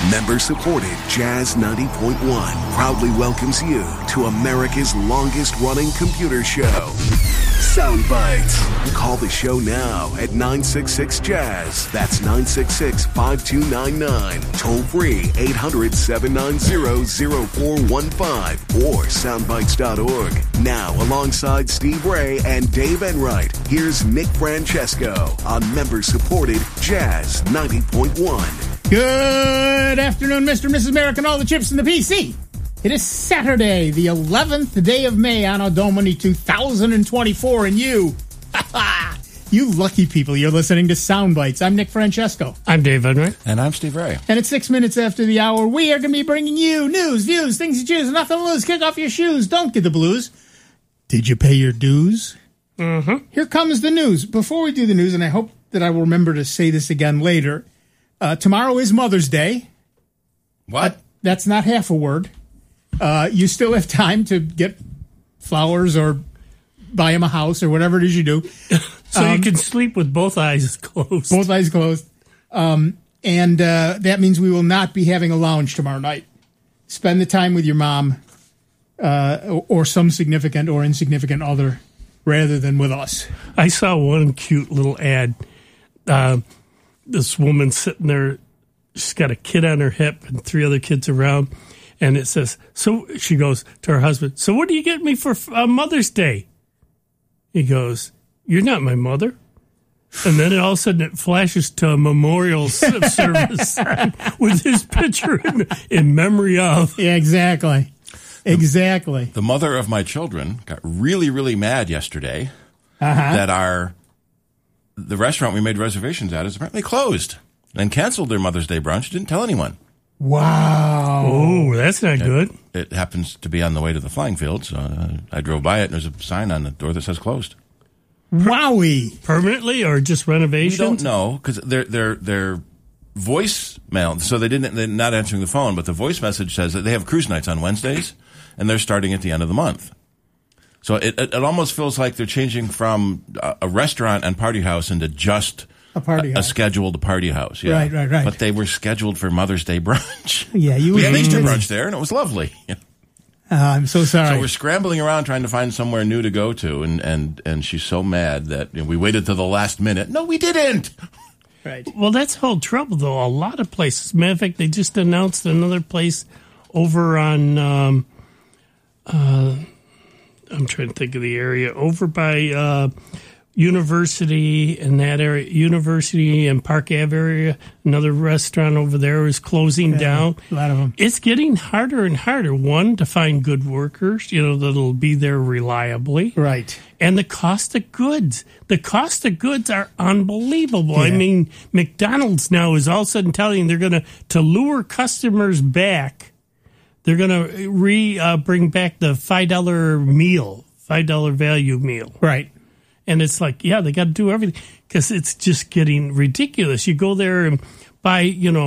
Member-supported Jazz 90.1 proudly welcomes you to America's longest-running computer show, Sound Bites. Call the show now at 966-JAZZ. That's 966-5299. Toll-free 800-790-0415 or soundbites.org. Now, alongside Steve Ray and Dave Enright, here's Nick Francesco on member-supported Jazz 90.1. Good afternoon, Mr. and Mrs. America and all the chips in the PC. It is Saturday, the 11th day of May, Anno Domini 2024, and you lucky people, you're listening to Sound Bites. I'm Nick Francesco. I'm Dave Enright. And I'm Steve Ray. And at 6 minutes after the hour, we are going to be bringing you news, views, things you choose, nothing to lose. Kick off your shoes. Don't get the blues. Did you pay your dues? Mm-hmm. Here comes the news. Before we do the news, and I hope that I will remember to say this again later, tomorrow is Mother's Day. What? That's not half a word. You still have time to get flowers or buy him a house or whatever it is you do. So you can sleep with both eyes closed. Both eyes closed. And that means we will not be having a lounge tomorrow night. Spend the time with your mom or some significant or insignificant other rather than with us. I saw one cute little ad. This woman sitting there, she's got a kid on her hip and 3 other kids around. And it says, so she goes to her husband, so what do you get me for Mother's Day? He goes, you're not my mother. And then all of a sudden it flashes to a memorial service with his picture in memory of. Yeah, exactly. Exactly. The mother of my children got really, really mad yesterday that the restaurant we made reservations at is apparently closed and canceled their Mother's Day brunch. Didn't tell anyone. Wow. Oh, that's not good. It happens to be on the way to the flying field, so I drove by it, and there's a sign on the door that says closed. Wowie. Permanently or just renovations? We don't know, because their voicemail, so they're not answering the phone, but the voice message says that they have cruise nights on Wednesdays, and they're starting at the end of the month. So it almost feels like they're changing from a restaurant and party house into just a party house. A scheduled party house. Yeah. Right. But they were scheduled for Mother's Day brunch. Yeah, we had Easter brunch there, and it was lovely. I'm so sorry. So we're scrambling around trying to find somewhere new to go to, and she's so mad that we waited till the last minute. No, we didn't. Right. Well, that's the whole trouble, though. A lot of places. Matter of fact, they just announced another place over on. I'm trying to think of the area over by University in that area, University and Park Ave area. Another restaurant over there is closing down. A lot of them. It's getting harder and harder. One, to find good workers, that'll be there reliably. Right. And the cost of goods. The cost of goods are unbelievable. Yeah. I mean, McDonald's now is all of a sudden telling they're going to lure customers back. They're going to bring back the $5 meal, $5 value meal. Right. And it's like, yeah, they got to do everything because it's just getting ridiculous. You go there and buy,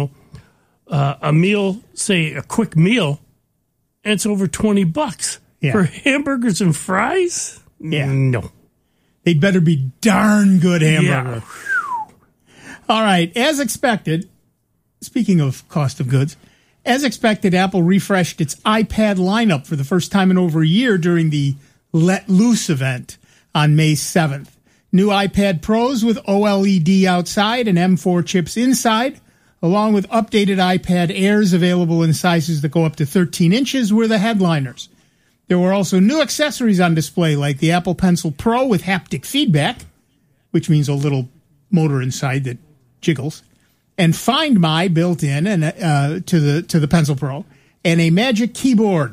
a meal, say a quick meal, and it's over $20 for hamburgers and fries. Yeah. No. They'd better be darn good hamburger. Yeah. All right. As expected, speaking of cost of goods, as expected, Apple refreshed its iPad lineup for the first time in over a year during the Let Loose event on May 7th. New iPad Pros with OLED outside and M4 chips inside, along with updated iPad Airs available in sizes that go up to 13 inches, were the headliners. There were also new accessories on display, like the Apple Pencil Pro with haptic feedback, which means a little motor inside that jiggles, and Find My built in and to the Pencil Pro, and a Magic Keyboard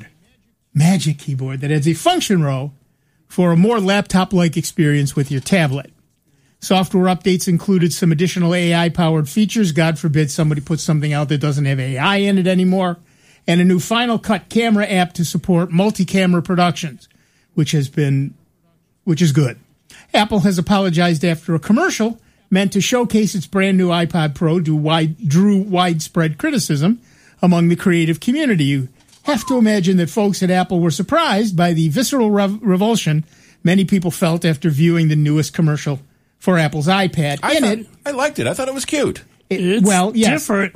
that adds a function row for a more laptop-like experience with your tablet. Software updates included some additional AI-powered features. God forbid somebody puts something out that doesn't have AI in it anymore. And a new Final Cut camera app to support multi-camera productions, which is good. Apple has apologized after a commercial meant to showcase its brand new iPod Pro drew widespread criticism among the creative community. You have to imagine that folks at Apple were surprised by the visceral revulsion many people felt after viewing the newest commercial for Apple's iPad. I liked it. I thought it was cute. It's different.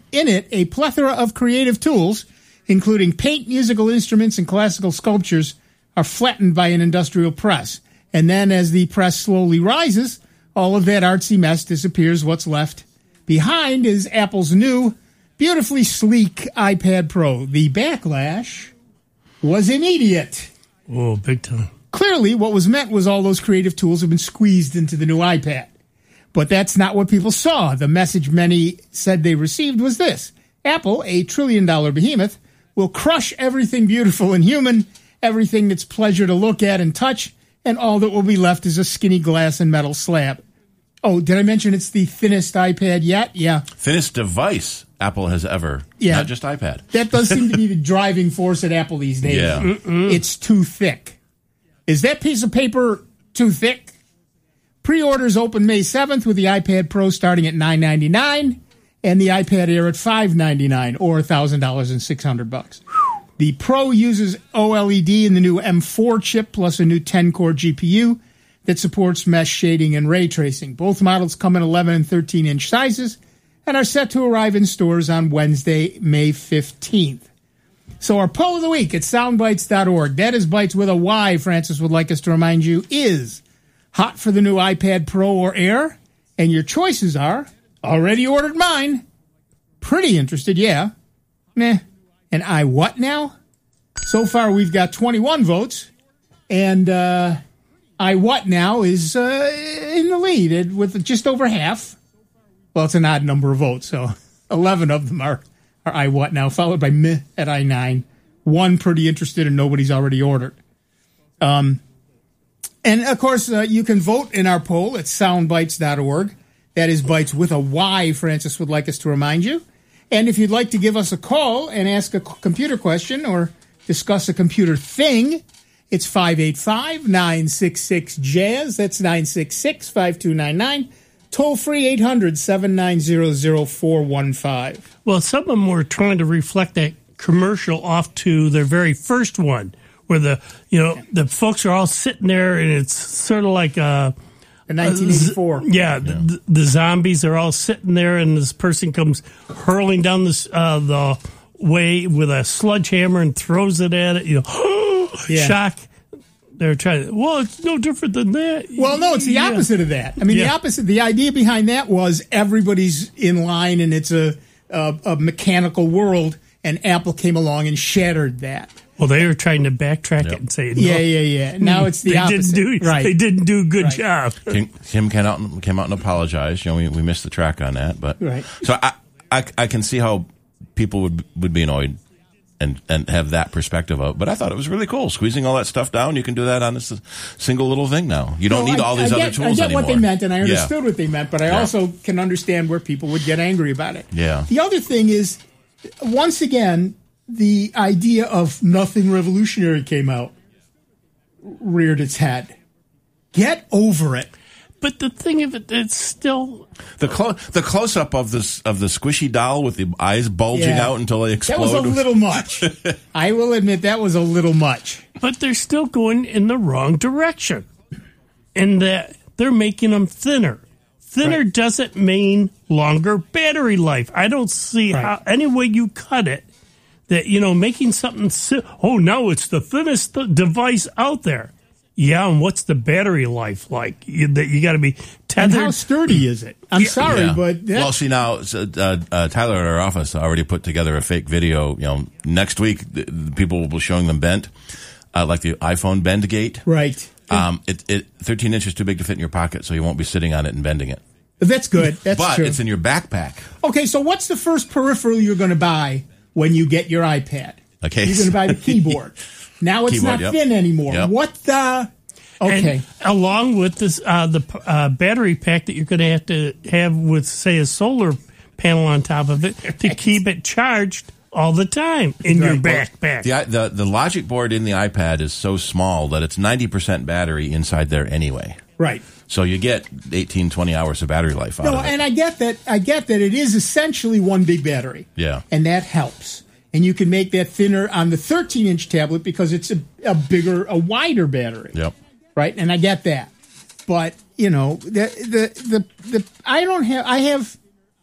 in it, a plethora of creative tools, including paint, musical instruments, and classical sculptures, are flattened by an industrial press. And then as the press slowly rises, all of that artsy mess disappears. What's left behind is Apple's new, beautifully sleek iPad Pro. The backlash was immediate. Oh, big time. Clearly, what was meant was all those creative tools have been squeezed into the new iPad. But that's not what people saw. The message many said they received was this. Apple, a trillion-dollar behemoth, will crush everything beautiful and human, everything that's pleasure to look at and touch, and all that will be left is a skinny glass and metal slab. Oh, did I mention it's the thinnest iPad yet? Yeah. Thinnest device Apple has ever. Yeah. Not just iPad. That does seem to be the driving force at Apple these days. Yeah. It's too thick. Is that piece of paper too thick? Pre-orders open May 7th with the iPad Pro starting at $999 and the iPad Air at $599 or $1,000 and $600. The Pro uses OLED in the new M4 chip plus a new 10-core GPU that supports mesh shading and ray tracing. Both models come in 11 and 13-inch sizes and are set to arrive in stores on Wednesday, May 15th. So our poll of the week at soundbites.org, that is Bites with a Y, Francis would like us to remind you, is hot for the new iPad Pro or Air? And your choices are, already ordered mine, pretty interested, yeah, meh, and I what now? So far we've got 21 votes, and I what now is in the lead with just over half. Well, it's an odd number of votes, so 11 of them are I what now, followed by meh at I9. One pretty interested and nobody's already ordered. And, of course, you can vote in our poll at soundbites.org. That is Bites with a Y, Francis would like us to remind you. And if you'd like to give us a call and ask a computer question or discuss a computer thing, it's 585-966-JAZZ. That's 966-5299. Toll free 800-790-0415. Well, some of them were trying to reflect that commercial off to their very first one, where the folks are all sitting there, and it's sort of like the 1984. The zombies are all sitting there, and this person comes hurling down the way with a sledgehammer and throws it at it. Shock. They're trying. Well, it's no different than that. Well, no, it's the opposite of that. I mean, the opposite. The idea behind that was everybody's in line, and it's a mechanical world. And Apple came along and shattered that. Well, they were trying to backtrack it and say, no. Yeah. Now it's the opposite. They didn't do a good job. Kim came out and apologized. We missed the track on that, but so I can see how people would be annoyed and have that perspective of. But I thought it was really cool, squeezing all that stuff down. You can do that on this single little thing now. You don't need all these other tools anymore. I get what they meant, and I understood what they meant, but I also can understand where people would get angry about it. Yeah. The other thing is, once again, the idea of nothing revolutionary came out, reared its head. Get over it. But the thing of it, it's still the close up of the squishy doll with the eyes bulging out until they explode. That was a little much. I will admit that was a little much. But they're still going in the wrong direction, in that they're making them thinner. Thinner doesn't mean longer battery life. I don't see how any way you cut it that making something. Now it's the thinnest device out there. Yeah, and what's the battery life like? That you got to be tethered. And how sturdy is it? I'm sorry, but well, see now, Tyler at our office already put together a fake video. Next week people will be showing them bent, like the iPhone bend gate. Right. 13 inches too big to fit in your pocket, so you won't be sitting on it and bending it. That's good. That's but true. It's in your backpack. Okay, so what's the first peripheral you're going to buy when you get your iPad? A case. You're going to buy the keyboard. Now it's not thin anymore. Yep. What the? Okay. And along with this, the battery pack that you're going to have with, say, a solar panel on top of it to keep it charged all the time in your backpack. The logic board in the iPad is so small that it's 90% battery inside there anyway. Right. So you get 18, 20 hours of battery life out of it. And I get that it is essentially one big battery. Yeah. And that helps. And you can make that thinner on the 13-inch tablet because it's a wider battery. Yep. Right? And I get that. But, I have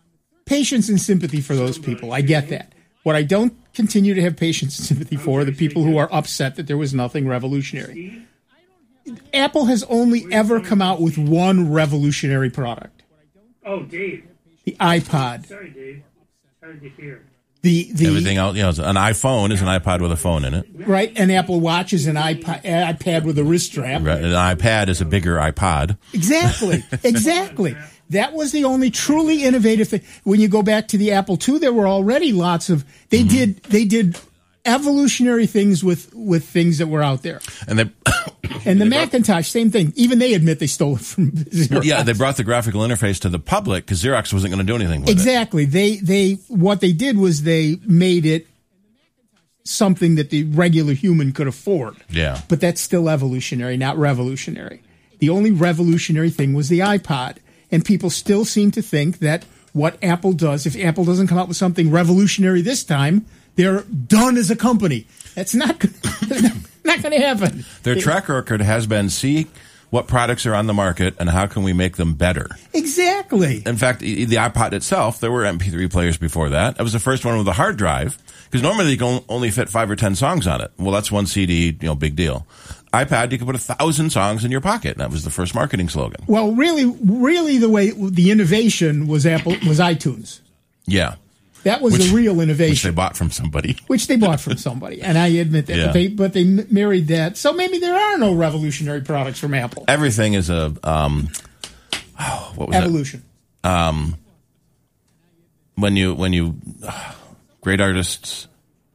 patience and sympathy for those people. I get that. What I don't continue to have patience and sympathy for are the people who are upset that there was nothing revolutionary. Apple has only ever come out with one revolutionary product. Oh, Dave. The iPod. Sorry, Dave. Hard to hear. The Everything else, an iPhone is an iPod with a phone in it. Right, an Apple Watch is an iPad with a wrist strap. Right. An iPad is a bigger iPod. Exactly. That was the only truly innovative thing. When you go back to the Apple II, there were already lots of they did evolutionary things with things that were out there. And they and the Macintosh, same thing. Even they admit they stole it from Xerox. Yeah, they brought the graphical interface to the public because Xerox wasn't going to do anything with exactly. They what they did was they made it something that the regular human could afford. Yeah. But that's still evolutionary, not revolutionary. The only revolutionary thing was the iPod. And people still seem to think that what Apple does, if Apple doesn't come out with something revolutionary this time, they're done as a company. That's not going to happen. Their track record has been, see what products are on the market and how can we make them better. Exactly. In fact, the iPod itself, there were MP3 players before that. It was the first one with a hard drive because normally you can only fit 5 or 10 songs on it. Well, that's one CD, big deal. iPad, you could put 1,000 songs in your pocket. That was the first marketing slogan. Well, really, the way the innovation was iTunes. Yeah. That was the real innovation. Which they bought from somebody. And I admit that. Yeah. But they married that. So maybe there are no revolutionary products from Apple. Everything is a what was evolution. That? When you great artists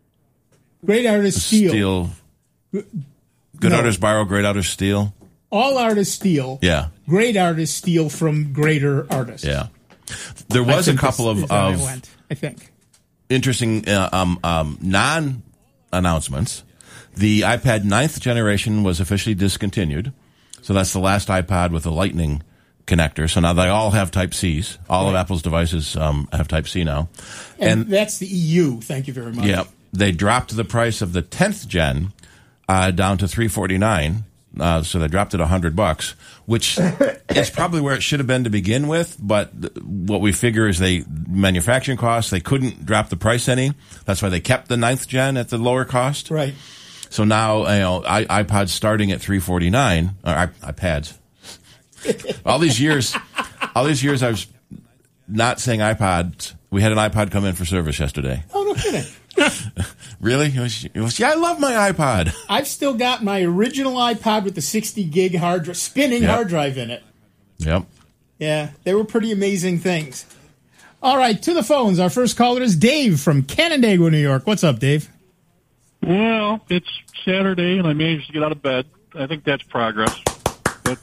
steal. Good artists borrow, great artists steal. All artists steal. Yeah. Great artists steal from greater artists. Yeah. There was a couple of I think. Interesting non-announcements. The iPad 9th generation was officially discontinued. So that's the last iPod with a Lightning connector. So now they all have Type-Cs. All of Apple's devices have Type-C now. And that's the EU. Thank you very much. Yeah. They dropped the price of the 10th gen down to $349. So they dropped it $100, which is probably where it should have been to begin with. But what we figure is manufacturing costs, they couldn't drop the price any. That's why they kept the 9th gen at the lower cost. Right. So now, iPods starting at $349, or iPads. all these years I was not saying iPods. We had an iPod come in for service yesterday. Oh, no kidding. Really? It was, yeah, I love my iPod. I've still got my original iPod with the 60 gig spinning hard drive in it. Yep. Yeah, they were pretty amazing things. All right, to the phones. Our first caller is Dave from Canandaigua, New York. What's up, Dave? Well, it's Saturday, and I managed to get out of bed. I think that's progress. But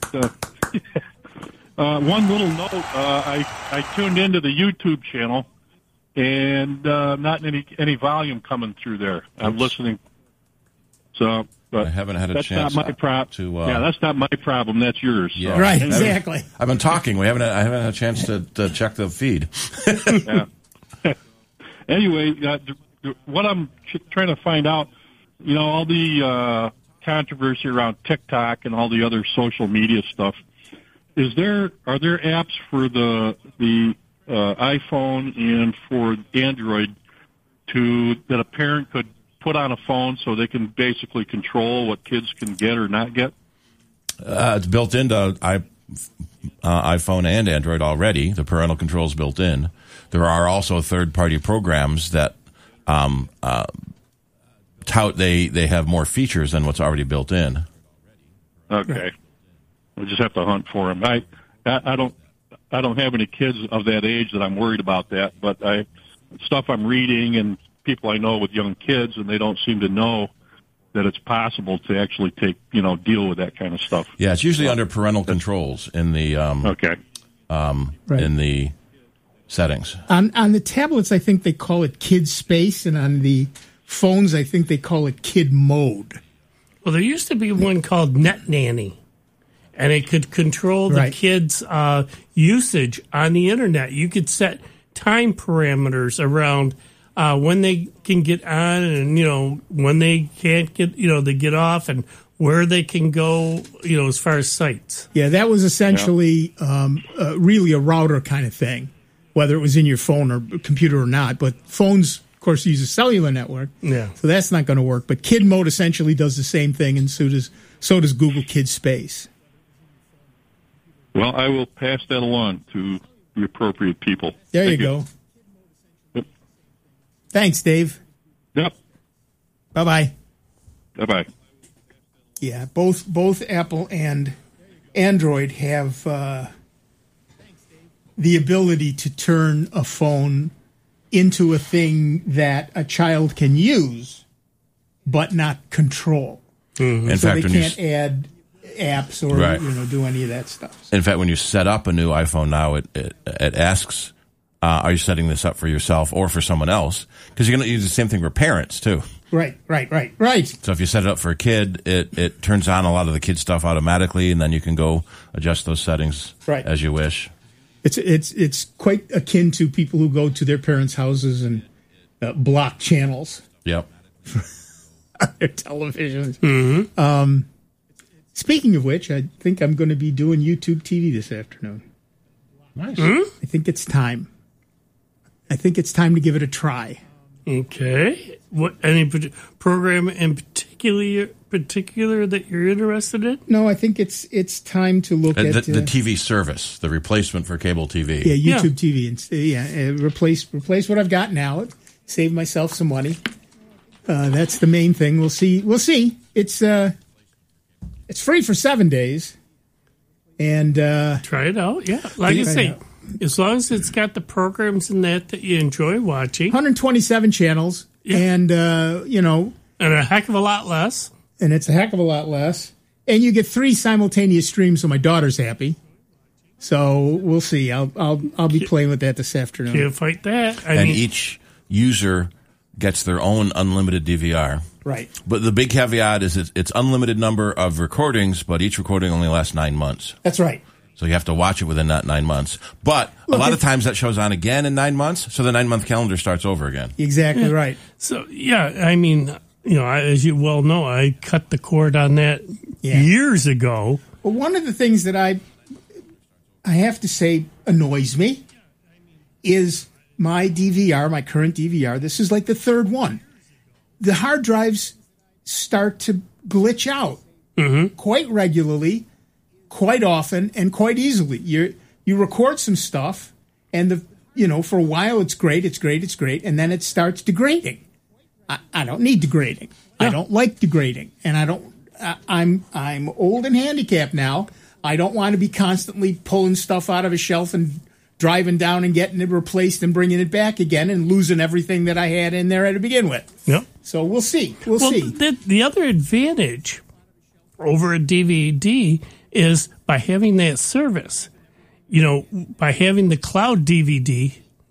one little note, I tuned into the YouTube channel, and not any volume coming through there. I'm listening. So, but I haven't had a that's chance not my to. Yeah, that's not my problem. That's yours. Yeah. So. Right, exactly. I've been talking. I haven't had a chance to check the feed. Yeah. Anyway, what I'm trying to find out, all the controversy around TikTok and all the other social media stuff. Are there apps for the iPhone and for Android that a parent could put on a phone so they can basically control what kids can get or not get? It's built into iPhone and Android already. The parental controls built in. There are also third-party programs that tout they have more features than what's already built in. Okay, we'll just have to hunt for them. I don't have any kids of that age that I'm worried about that, but stuff I'm reading and people I know with young kids, and they don't seem to know that it's possible to actually deal with that kind of stuff. Yeah, it's usually under parental controls in the in the settings. On the tablets, I think they call it Kid Space, and on the phones, I think they call it Kid Mode. Well, there used to be one called Net Nanny, and it could control the kids' usage on the internet. You could set time parameters around when they can get on and, when they can't get, they get off and where they can go, as far as sites. Yeah, that was essentially really a router kind of thing. whether it was in your phone or computer or not. But phones, of course, use a cellular network. Yeah. So that's not going to work. But Kid Mode essentially does the same thing, and so does Google Kid Space. Well, I will pass that along to the appropriate people. There Thank you go. Yep. Thanks, Dave. Yep. Bye-bye. Bye-bye. Yeah, both Apple and Android have the ability to turn a phone into a thing that a child can use, but not control. In So fact, they when can't add apps or Right. do any of that stuff. In fact, when you set up a new iPhone now, it asks, are you setting this up for yourself or for someone else? Because you're going to use the same thing for parents, too. Right. So if you set it up for a kid, it turns on a lot of the kid stuff automatically, and then you can go adjust those settings as you wish. It's quite akin to people who go to their parents' houses and block channels Yep. on their televisions. Speaking of which, I think I'm going to be doing YouTube TV this afternoon. Nice. I think it's time. I think it's time to give it a try. Okay. What any program in particular that you're interested in? No, I think it's time to look at The TV service, the replacement for cable TV. Yeah, YouTube TV. And replace what I've got now. Save myself some money. That's the main thing. We'll see. It's free for 7 days, and Try it out. Yeah, like I say, as long as it's got the programs in that you enjoy watching, 127 channels, and and a heck of a lot less. And it's a heck of a lot less. And you get 3 simultaneous streams, so my daughter's happy. So we'll see. I'll be playing with that this afternoon. Can't fight that. I And mean, each user gets their own unlimited DVR. Right. But the big caveat is it's unlimited number of recordings, but each recording only lasts 9 months. That's right. So you have to watch it within that 9 months. But a lot of times that shows on again in 9 months, so the 9-month calendar starts over again. Exactly right. so I mean, as you well know, I cut the cord on that years ago. Well, one of the things that I have to say annoys me is my DVR, my current DVR. This is like the third one. The hard drives start to glitch out quite regularly, quite often, and quite easily. You record some stuff, and for a while it's great, and then it starts degrading. I don't need degrading. Yeah. I don't like degrading, and I'm old and handicapped now. I don't want to be constantly pulling stuff out of a shelf and driving down and getting it replaced and bringing it back again and losing everything that I had in there to begin with. Yep. So we'll see. We'll see. The other advantage over a DVD is by having that service. By having the cloud DVR.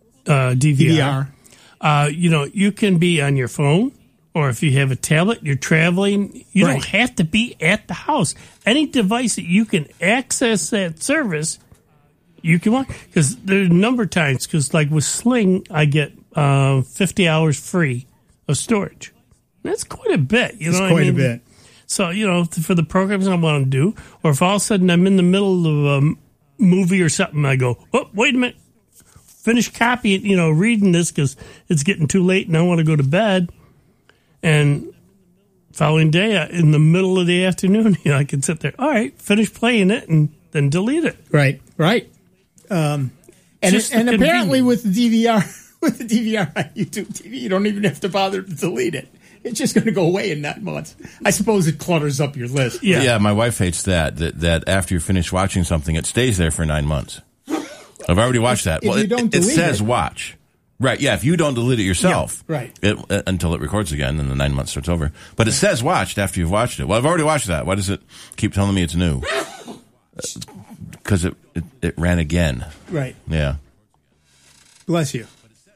You can be on your phone, or if you have a tablet, you're traveling. You don't have to be at the house. Any device that you can access that service, you can watch. Because there's a number of times, because like with Sling, I get 50 hours free of storage. That's quite a bit. It's quite a bit. So, for the programs I want to do, or if all of a sudden I'm in the middle of a movie or something, I go, oh, wait a minute. Finish copying, reading this because it's getting too late and I want to go to bed. And following day, in the middle of the afternoon, I can sit there. All right, finish playing it and then delete it. Right. And apparently with the DVR on YouTube TV, you don't even have to bother to delete it. It's just going to go away in 9 months. I suppose it clutters up your list. Yeah, my wife hates that after you finish watching something, it stays there for 9 months. I've already watched that. Well, it says watch. Right, yeah, if you don't delete it yourself, until it records again and the 9 months starts over. But it says watched after you've watched it. Well, I've already watched that. Why does it keep telling me it's new? Because it ran again. Right. Yeah. Bless you.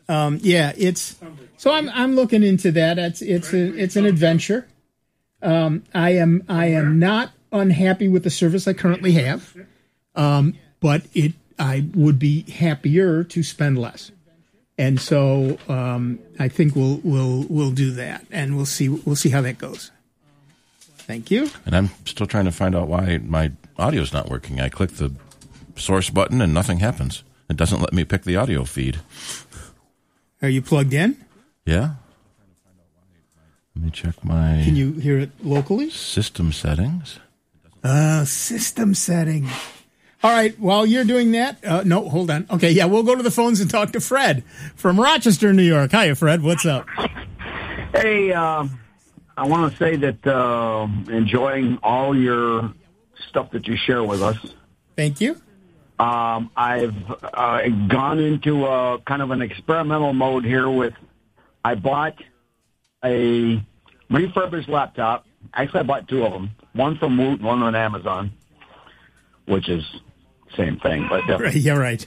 So I'm looking into that. It's an adventure. I am not unhappy with the service I currently have, but I would be happier to spend less, and so I think we'll do that, and we'll see how that goes. Thank you. And I'm still trying to find out why my audio's not working. I click the source button and nothing happens. It doesn't let me pick the audio feed. Are you plugged in? Yeah. Let me check my Can you hear it locally? system settings. System setting. All right, while you're doing that, no, hold on. Okay, yeah, we'll go to the phones and talk to Fred from Rochester, New York. Hiya, Fred. What's up? Hey, I want to say that enjoying all your stuff that you share with us. Thank you. I've gone into a kind of an experimental mode here with, I bought a refurbished laptop. Actually, I bought two of them. One from Woot and one on Amazon, which is same thing. But Yeah, right.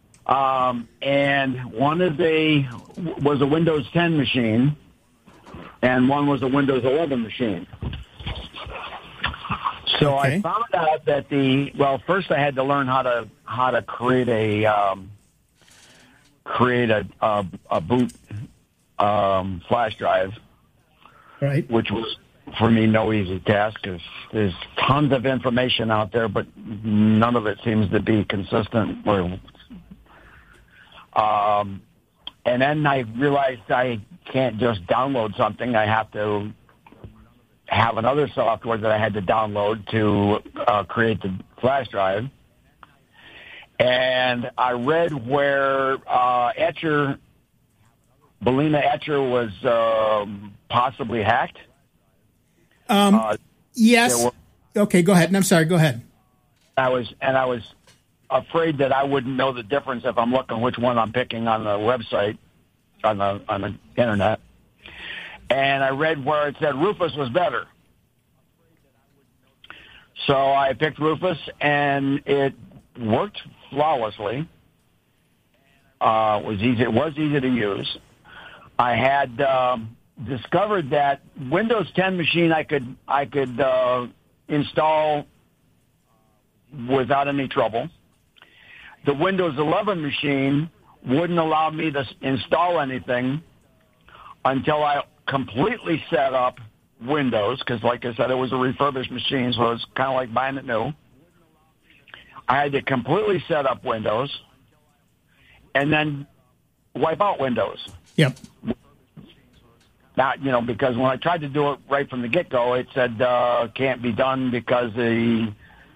and one was a Windows 10 machine, and one was a Windows 11 machine. So Okay. I found out that first I had to learn how to create a boot flash drive, Right. which was for me no easy task because there's tons of information out there, but none of it seems to be consistent. And then I realized I can't just download something. I have to have another software that I had to download to create the flash drive. And I read where Belina Etcher was possibly hacked. Yes. Okay, go ahead. And I'm sorry, go ahead. I was afraid that I wouldn't know the difference if I'm looking which one I'm picking on the website, on the internet. And I read where it said Rufus was better. So I picked Rufus, and it worked flawlessly. It was easy to use. I had discovered that Windows 10 machine I could install without any trouble. The Windows 11 machine wouldn't allow me to install anything until I completely set up Windows, because like I said, it was a refurbished machine, so it was kind of like buying it new. I had to completely set up Windows and then wipe out Windows. Yep. Now, because when I tried to do it right from the get-go, it said can't be done because the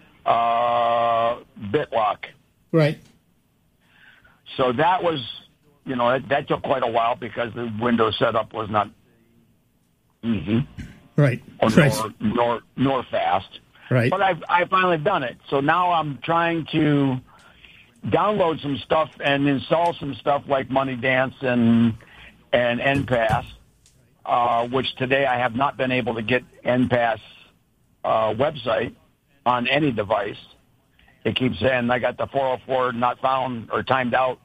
BitLock. Right. So that was, that took quite a while because the Windows setup was not easy. Right. Nor fast. Right. But I finally done it. So now I'm trying to download some stuff and install some stuff like MoneyDance and NPass, which today I have not been able to get NPass website on any device. It keeps saying I got the 404 not found or timed out.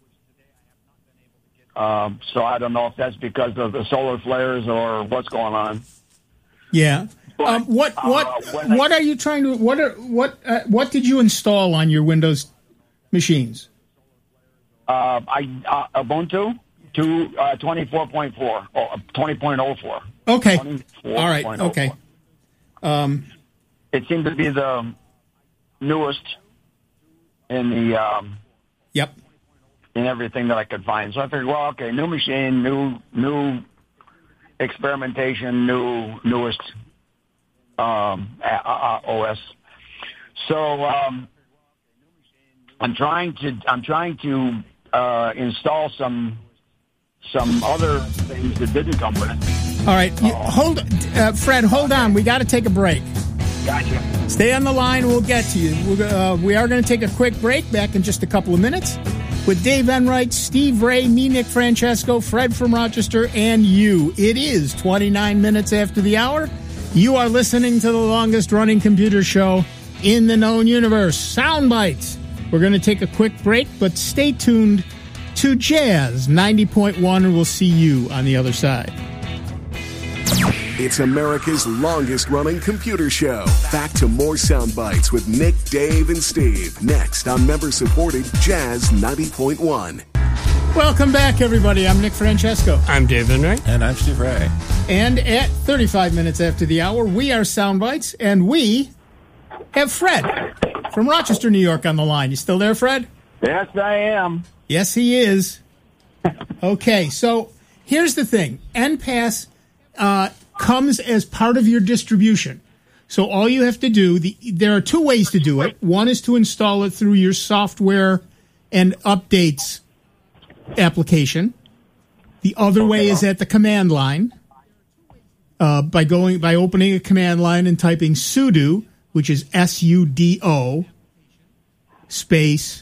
So I don't know if that's because of the solar flares or what's going on. Yeah. What are you trying to what did you install on your Windows machines? Ubuntu 24.4 or 20.04. Okay. All right. Okay. It seemed to be the newest in the Yep. in everything that I could find. So I figured, well, okay, new machine, new experimentation, newest OS. So I'm trying to install some other things that didn't come with it. All right. Fred, hold on. We got to take a break. Gotcha. Stay on the line. We'll get to you. We are going to take a quick break. Back in just a couple of minutes with Dave Enright, Steve Ray, me, Nick Francesco, Fred from Rochester, and you. It is 29 minutes after the hour. You are listening to the longest running computer show in the known universe, Sound Bites. We're going to take a quick break, but stay tuned to Jazz 90.1, and we'll see you on the other side. It's America's longest running computer show. Back to more Sound Bites with Nick, Dave, and Steve. Next on member-supported Jazz 90.1. Welcome back, everybody. I'm Nick Francesco. I'm Dave Enright. And I'm Steve Ray. And at 35 minutes after the hour, we are Sound Bites, and we have Fred from Rochester, New York on the line. You still there, Fred? Yes, I am. Yes, he is. Okay, so here's the thing. NPAS comes as part of your distribution. So all you have to do, there are two ways to do it. One is to install it through your software and updates application. The other way is at the command line by opening a command line and typing sudo, which is sudo space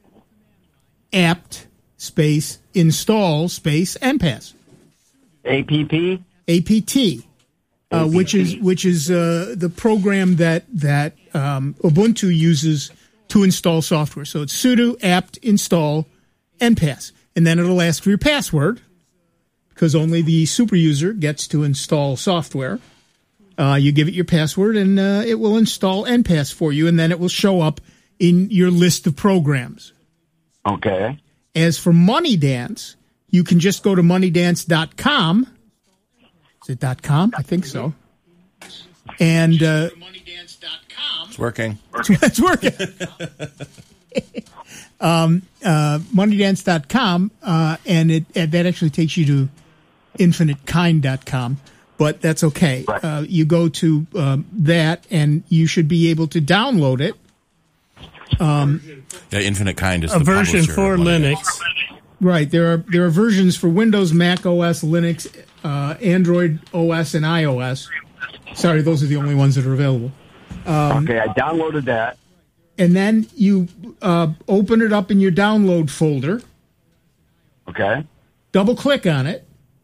apt space install space NPAS. APT. Which is the program that Ubuntu uses to install software. So it's sudo apt install NPAS, and then it'll ask for your password because only the super user gets to install software. You give it your password, and it will install NPAS for you, and then it will show up in your list of programs. Okay. As for MoneyDance, you can just go to moneydance.com. Is it .com? I think so. And It's working. It's working. Moneydance.com, and that actually takes you to infinitekind.com, but that's okay. You go to that, and you should be able to download it. Infinite Kind is a the version publisher for of Linux. Right. There are versions for Windows, Mac OS, Linux, Android OS, and iOS. Sorry, those are the only ones that are available. Okay, I downloaded that. And then you open it up in your download folder. Okay. Double-click on it.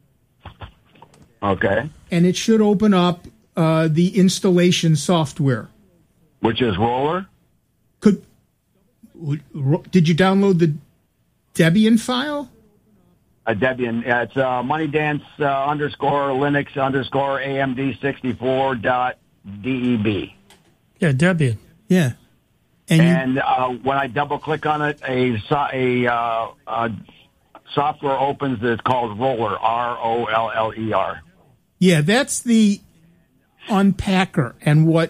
Okay. And it should open up the installation software. Which is Roller? Did you download the Debian file? Debian. Yeah, it's moneydance underscore Linux underscore AMD64.deb. Yeah, Debian. Yeah. And when I double click on it, a software opens that's called Roller, ROLLER. Yeah, that's the unpacker. And what?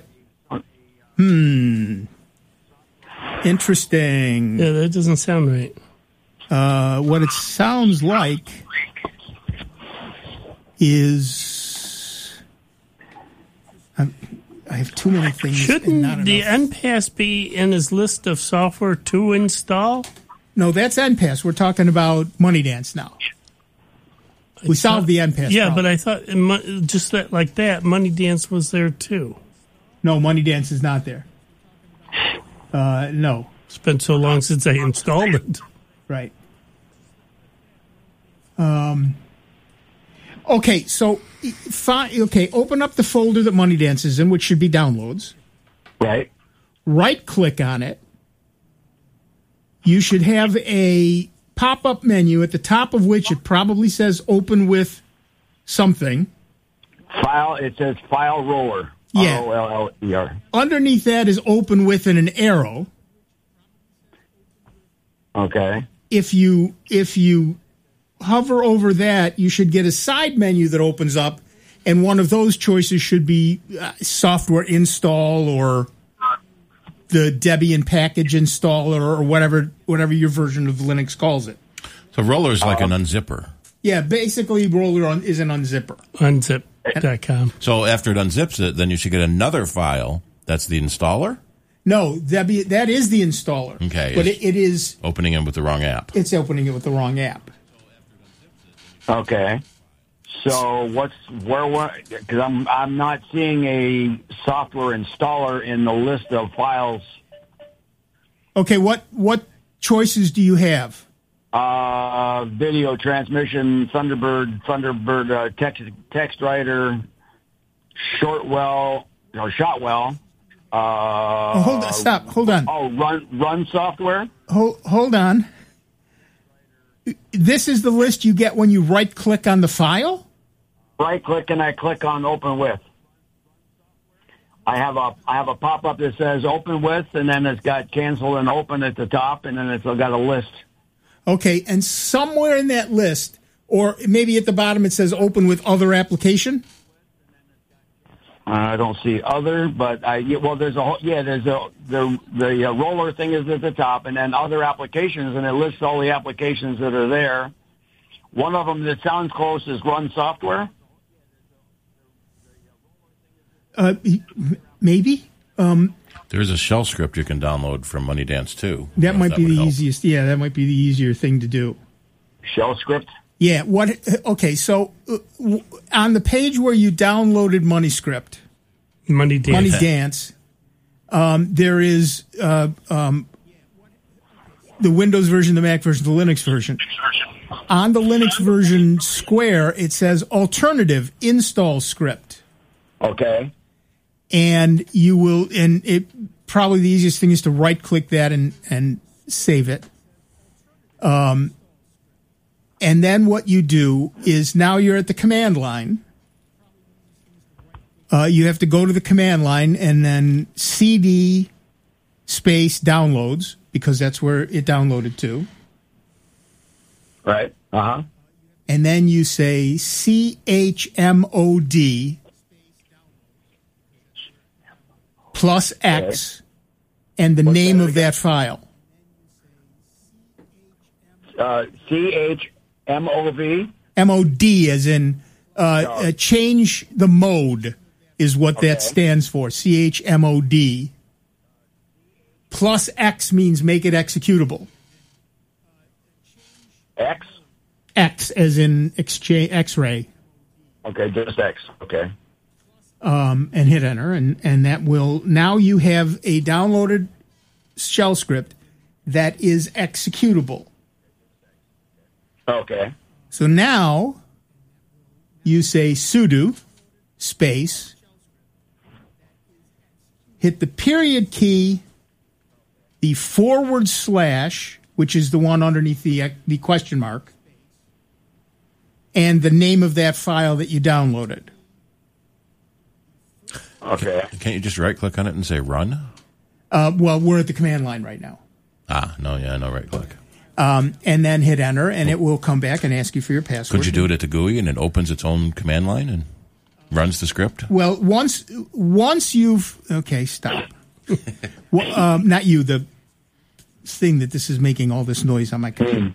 Interesting. Yeah, that doesn't sound right. What it sounds like is I have too many things. Shouldn't the NPAS be in his list of software to install? No, that's NPAS. We're talking about MoneyDance now. We solved the NPAS Yeah, problem. but I thought just that, like that, MoneyDance was there too. No, MoneyDance is not there. No. It's been so long since I installed it. Right. Okay, so open up the folder that MoneyDance is in, which should be downloads. Right. Right-click on it. You should have a pop-up menu at the top of which it probably says open with something. File, it says File Roller. Yeah. ROLLER. Underneath that is open with and an arrow. Okay. If you hover over that, you should get a side menu that opens up, and one of those choices should be software install or the Debian package installer or whatever your version of Linux calls it. So Roller is like an unzipper. Yeah, basically Roller is an unzipper. Unzip.com. So after it unzips it, then you should get another file. That's the installer? No, that is the installer. Okay. But it is opening it with the wrong app. It's opening it with the wrong app. Okay. So because I'm not seeing a software installer in the list of files. Okay, what choices do you have? Video transmission, Thunderbird text writer, Shotwell. Hold on. Oh, run software. Hold on. This is the list you get when you right-click on the file? Right-click and I click on Open With. I have a pop-up that says Open With, and then it's got Cancel and Open at the top, and then it's got a list. Okay, and somewhere in that list, or maybe at the bottom it says Open with Other Application? I don't see other, but there's the roller thing is at the top, and then other applications, and it lists all the applications that are there. One of them that sounds close is Run Software. Maybe. There is a shell script you can download from Money Dance too. That might be the easiest. Yeah, that might be the easier thing to do. Shell script? Yeah. Okay, so on the page where you downloaded Money Dance, there is the Windows version, the Mac version, the Linux version. On the Linux version square, it says alternative install script. Okay. And probably the easiest thing is to right click that and save it. And then what you do is now you're at the command line. You have to go to the command line and then CD space downloads, because that's where it downloaded to. Right. Uh-huh. And then you say CHMOD plus X and the name of that file. CHMOV? MOD as in change the mode is what that stands for. CHMOD. Plus X means make it executable. X? X as in X-ray. Okay, just X. Okay. And hit enter, and that will, now you have a downloaded shell script that is executable. Okay. So now you say sudo space, hit the period key, the /, which is the one underneath the question mark, and the name of that file that you downloaded. Okay. Can't you just right click on it and say run? Well, we're at the command line right now. No right click. And then hit enter, and it will come back and ask you for your password. Could you do it at the GUI and it opens its own command line and runs the script? Well, once you've... Okay, stop. Not you, the thing that this is making all this noise on my computer.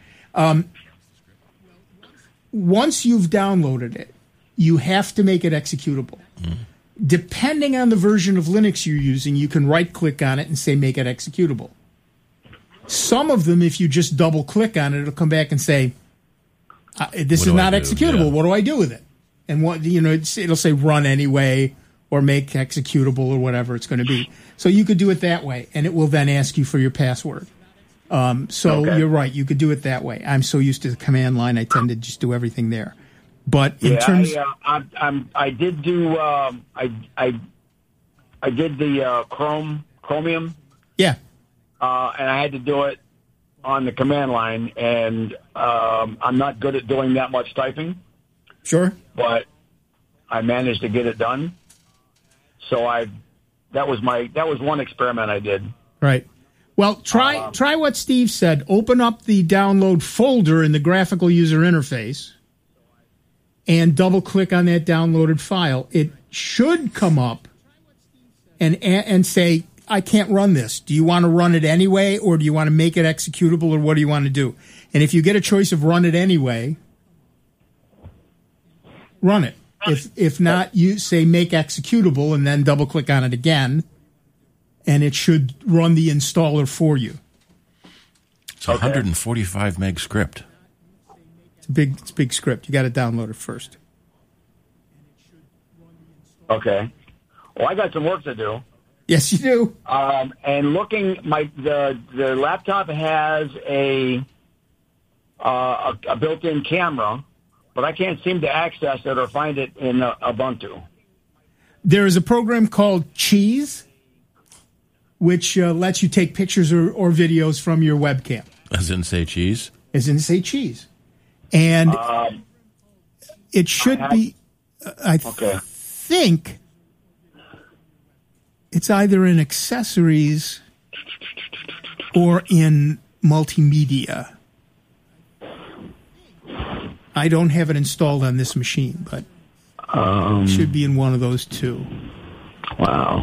Once you've downloaded it, you have to make it executable. Depending on the version of Linux you're using, you can right-click on it and say make it executable. Some of them, if you just double-click on it, it'll come back and say, this is not executable. Yeah. What do I do with it? And it'll say run anyway or make executable or whatever it's going to be. So you could do it that way, and it will then ask you for your password. You're right. You could do it that way. I'm so used to the command line, I tend to just do everything there. But in terms, I did do I did the Chromium. Yeah. And I had to do it on the command line, and I'm not good at doing that much typing. Sure. But I managed to get it done. So that was one experiment I did. Right. Well, try what Steve said. Open up the download folder in the graphical user interface and double-click on that downloaded file. It should come up and say, I can't run this. Do you want to run it anyway, or do you want to make it executable, or what do you want to do? And if you get a choice of run it anyway, run it. If not, you say make executable and then double-click on it again, and it should run the installer for you. It's a 145 meg script. It's a big script. You got to download it first. Okay. Well, I got some work to do. Yes, you do. And looking, the laptop has a built-in camera, but I can't seem to access it or find it in Ubuntu. There is a program called Cheese, which lets you take pictures or videos from your webcam. As in say cheese? As in say cheese. And it should be, I think, it's either in accessories or in multimedia. I don't have it installed on this machine, but it should be in one of those two. Wow.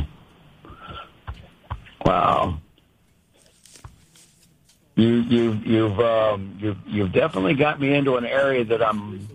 You've definitely got me into an area that I'm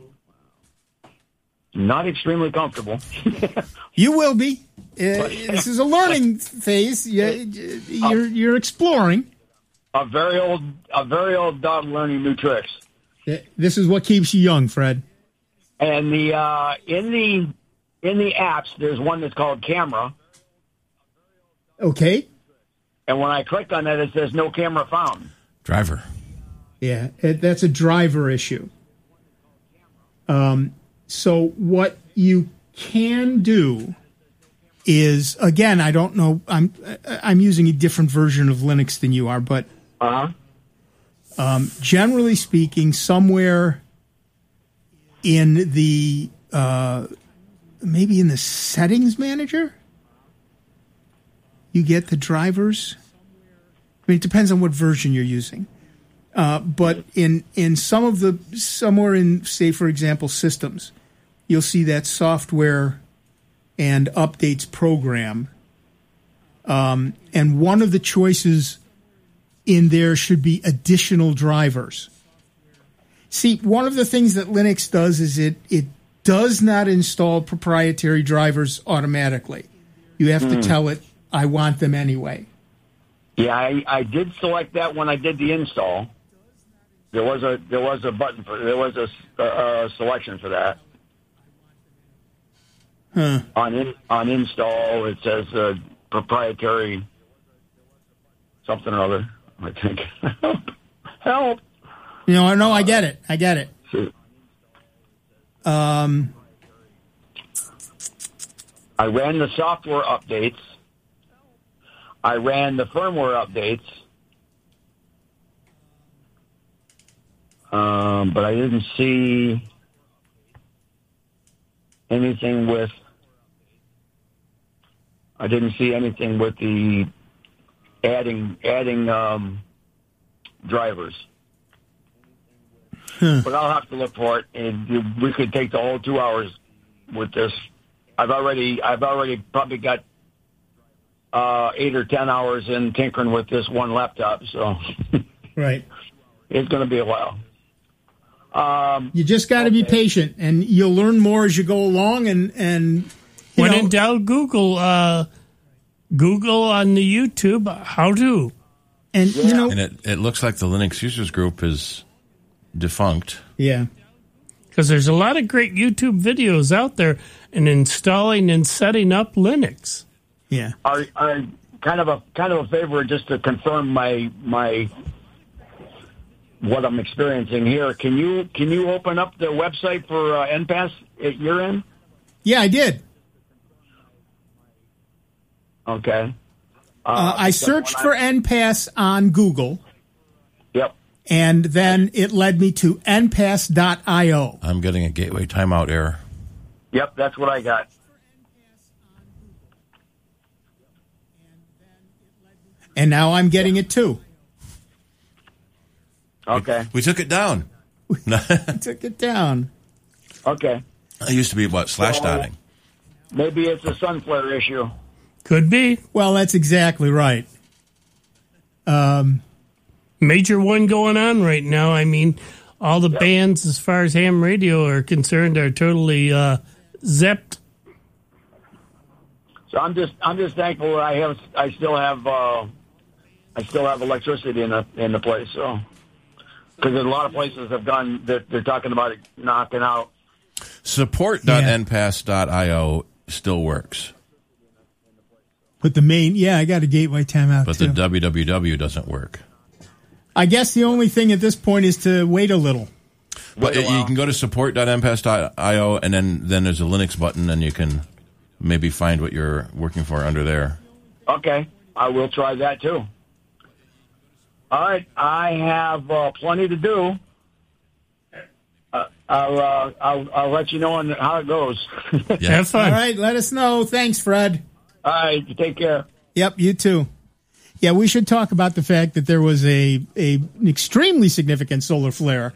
not extremely comfortable. You will be. This is a learning phase. You're exploring. A very old dog learning new tricks. This is what keeps you young, Fred. And the in the apps, there's one that's called Camera. Okay. And when I click on that, it says no camera found. Driver. Yeah, that's a driver issue. So what you can do is, again, I don't know. I'm using a different version of Linux than you are, but generally speaking, somewhere in the maybe in the settings manager, you get the drivers. I mean, it depends on what version you're using. But in somewhere in, say, for example, systems, you'll see that software and updates program. And one of the choices in there should be additional drivers. See, one of the things that Linux does is it does not install proprietary drivers automatically. You have to tell it, I want them anyway. Yeah, I did select that when I did the install. There was a button there was a selection for that. On install, it says proprietary something or other. I think help. No, I get it. I ran the software updates. I ran the firmware updates, but I didn't see anything with. I didn't see anything with the adding drivers. But I'll have to look for it, and we could take the whole 2 hours with this. I've already probably got 8 or 10 hours in tinkering with this one laptop, so right, it's going to be a while. You just got to be patient, and you'll learn more as you go along. And when in doubt, Google on the YouTube how to. And and it looks like the Linux users group is defunct. Yeah, because there's a lot of great YouTube videos out there in installing and setting up Linux. Yeah, I kind of a favor just to confirm my what I'm experiencing here. Can you open up the website for NPAS at your end? Yeah, I did. Okay. I searched for NPAS on Google. Yep. And then it led me to npass.io. I'm getting a gateway timeout error. Yep, that's what I got. And now I'm getting it too. Okay. We took it down. I took it down. Okay. It used to be Slashdotting. Maybe it's a Sunflare issue. Could be. Well, that's exactly right. Major one going on right now. I mean, all the bands, as far as ham radio are concerned, are totally zipped. So I'm just thankful that I still have electricity in the place. So because a lot of places have gone, they're talking about it knocking out. Support.npass.io still works. But the main, I got a gateway timeout but too. The www doesn't work. I guess the only thing at this point is to wait a little. But you can go to support.npass.io, and then there's a Linux button, and you can maybe find what you're working for under there. Okay, I will try that too. All right, I have plenty to do. I'll let you know on how it goes. Have fun. All right, let us know. Thanks, Fred. All right, you take care. Yep, you too. Yeah, we should talk about the fact that there was an extremely significant solar flare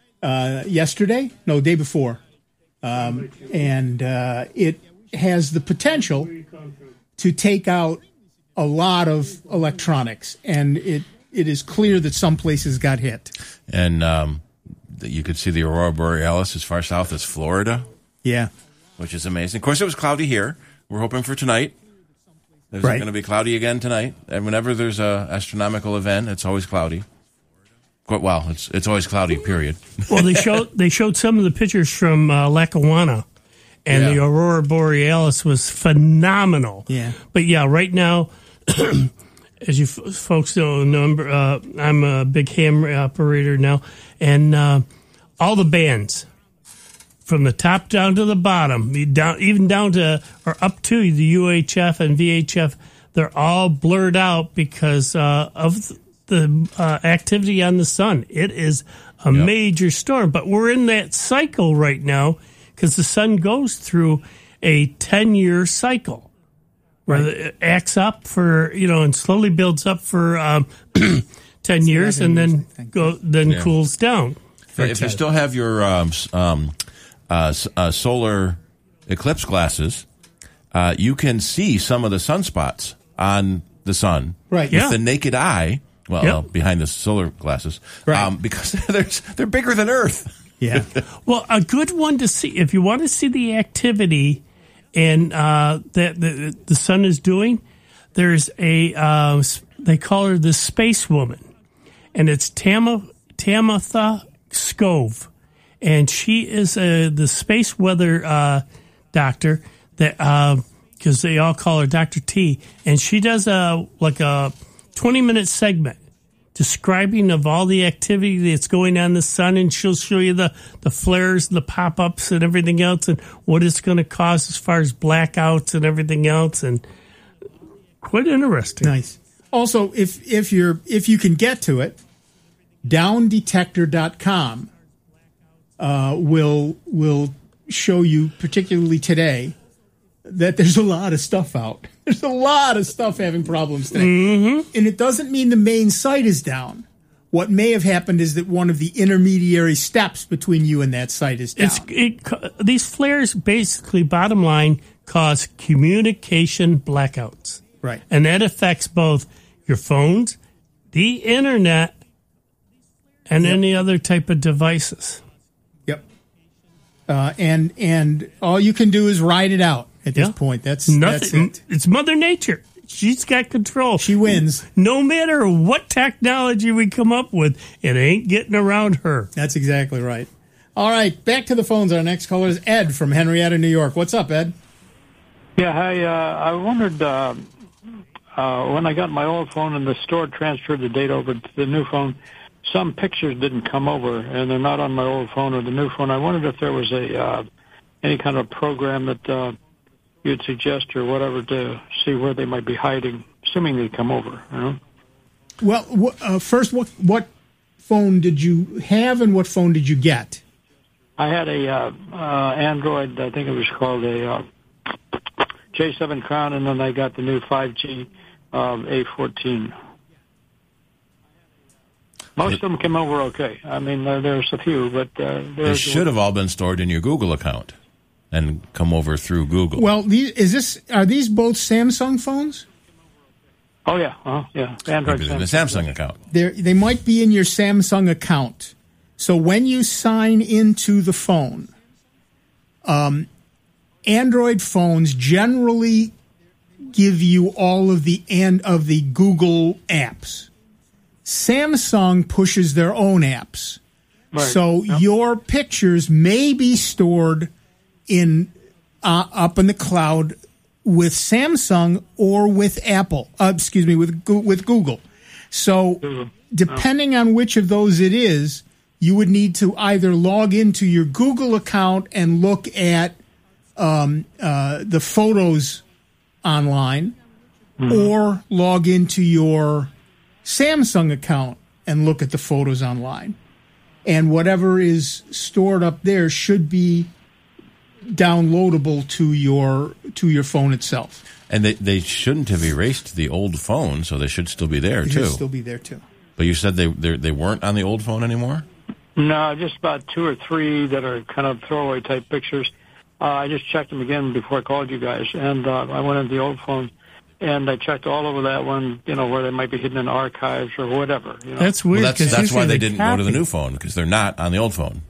day before. And it has the potential to take out a lot of electronics, and it is clear that some places got hit. And you could see the Aurora Borealis as far south as Florida. Yeah. Which is amazing. Of course, it was cloudy here. We're hoping for tonight. There's Right. going to be cloudy again tonight. And whenever there's a astronomical event, it's always cloudy. Well, it's always cloudy, period. Well, they showed some of the pictures from Lackawanna, and Yeah. the Aurora Borealis was phenomenal. Yeah. But yeah, right now, as you folks don't know, I'm a big ham operator now, and all the bands, from the top down to the bottom, even down to or up to the UHF and VHF, they're all blurred out because of the activity on the sun. It is a major storm, but we're in that cycle right now because the sun goes through a 10-year cycle where it acts up for, and slowly builds up for 10 years and then cools down. If you still have your solar eclipse glasses, you can see some of the sunspots on the sun Right. with the naked eye. Well, Yep. behind the solar glasses, Right. because they're bigger than Earth. Yeah. Well, a good one to see if you want to see the activity and that the sun is doing. There's a they call her the Space Woman, and it's Tamitha Skov, and she is the space weather doctor that because they all call her Dr. T, and she does a 20-minute segment describing of all the activity that's going on in the sun, and she'll show you the flares, the pop-ups, and everything else, and what it's going to cause as far as blackouts and everything else, and quite interesting. Nice. Also, if you can get to it, downdetector.com will show you, particularly today, that there's a lot of stuff out. There's a lot of stuff having problems today. Mm-hmm. And it doesn't mean the main site is down. What may have happened is that one of the intermediary steps between you and that site is down. These flares, basically, bottom line, cause communication blackouts. Right. And that affects both your phones, the internet, and any other type of devices. Yep. And all you can do is ride it out at this point. That's nothing. That's it. It's Mother Nature. She's got control. She wins. No matter what technology we come up with, it ain't getting around her. That's exactly right. All right, back to the phones. Our next caller is Ed from Henrietta, New York. What's up, Ed? Yeah, hi. I wondered when I got my old phone and the store transferred the data over to the new phone, some pictures didn't come over, and they're not on my old phone or the new phone. I wondered if there was any kind of program that you'd suggest or whatever to see where they might be hiding, assuming they come over. You know? Well, first, what phone did you have, and what phone did you get? I had a Android. I think it was called a J7 Crown, and then I got the new 5G A14. Most of them came over okay. I mean, there's a few, but They should have all been stored in your Google account and come over through Google. Well, are these both Samsung phones? Oh yeah, yeah. Android. Maybe in the Samsung account. They might be in your Samsung account. So when you sign into the phone, Android phones generally give you all of the Google apps. Samsung pushes their own apps. Right. So your pictures may be stored in up in the cloud with Samsung or with Apple. With Google. So depending on which of those it is, you would need to either log into your Google account and look at the photos online, or log into your Samsung account and look at the photos online. And whatever is stored up there should be downloadable to your phone itself. And they shouldn't have erased the old phone, so they should still be there, It too. should still be there, too. But you said they weren't on the old phone anymore? No, just about 2 or 3 that are kind of throwaway type pictures. I just checked them again before I called you guys, and I went into the old phone. And I checked all over that one, where they might be hidden in archives or whatever. That's weird. Well, that's why they didn't go to the copy. new phone, because they're not on the old phone.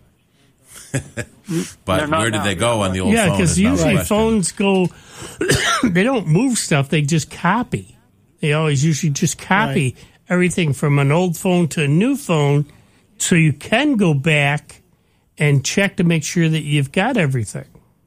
But not where did now, they go on the old phone? Yeah, because is now the usually question. phones go, they don't move stuff, they just copy. They always usually just copy everything from an old phone to a new phone, so you can go back and check to make sure that you've got everything.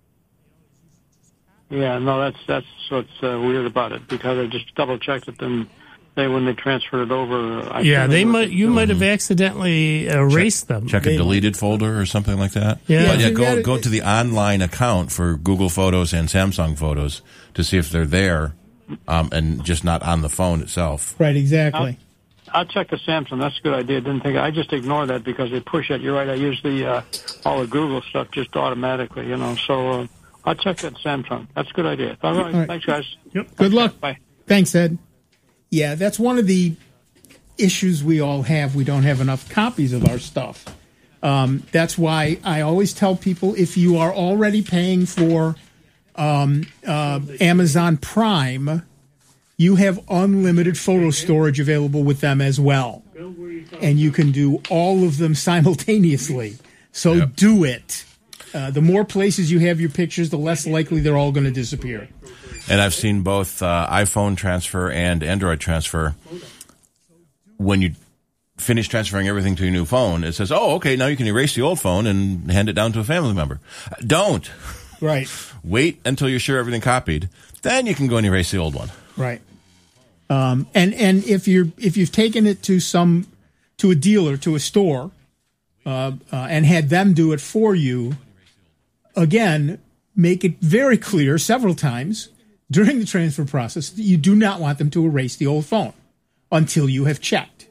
Yeah, no, that's what's weird about it, because I just double checked it, and when they transferred it over, You might have accidentally erased them. Check a deleted folder or something like that. Yeah. But You gotta- go to the online account for Google Photos and Samsung Photos to see if they're there, and just not on the phone itself. Right, exactly. I'll check the Samsung. That's a good idea. I just ignore that because they push it. You're right. I use all the Google stuff just automatically, So I'll check that Samsung. That's a good idea. All right. Thanks, guys. Yep. Good luck. Bye. Thanks, Ed. Yeah, that's one of the issues we all have. We don't have enough copies of our stuff. That's why I always tell people, if you are already paying for Amazon Prime, you have unlimited photo storage available with them as well. And you can do all of them simultaneously. So do it. The more places you have your pictures, the less likely they're all going to disappear. And I've seen both iPhone transfer and Android transfer. When you finish transferring everything to your new phone, it says, "Oh, okay, now you can erase the old phone and hand it down to a family member." Don't. Right. Wait until you're sure everything copied. Then you can go and erase the old one. Right. And if you've taken it to a dealer, to a store, and had them do it for you, again, make it very clear several times during the transfer process that you do not want them to erase the old phone until you have checked.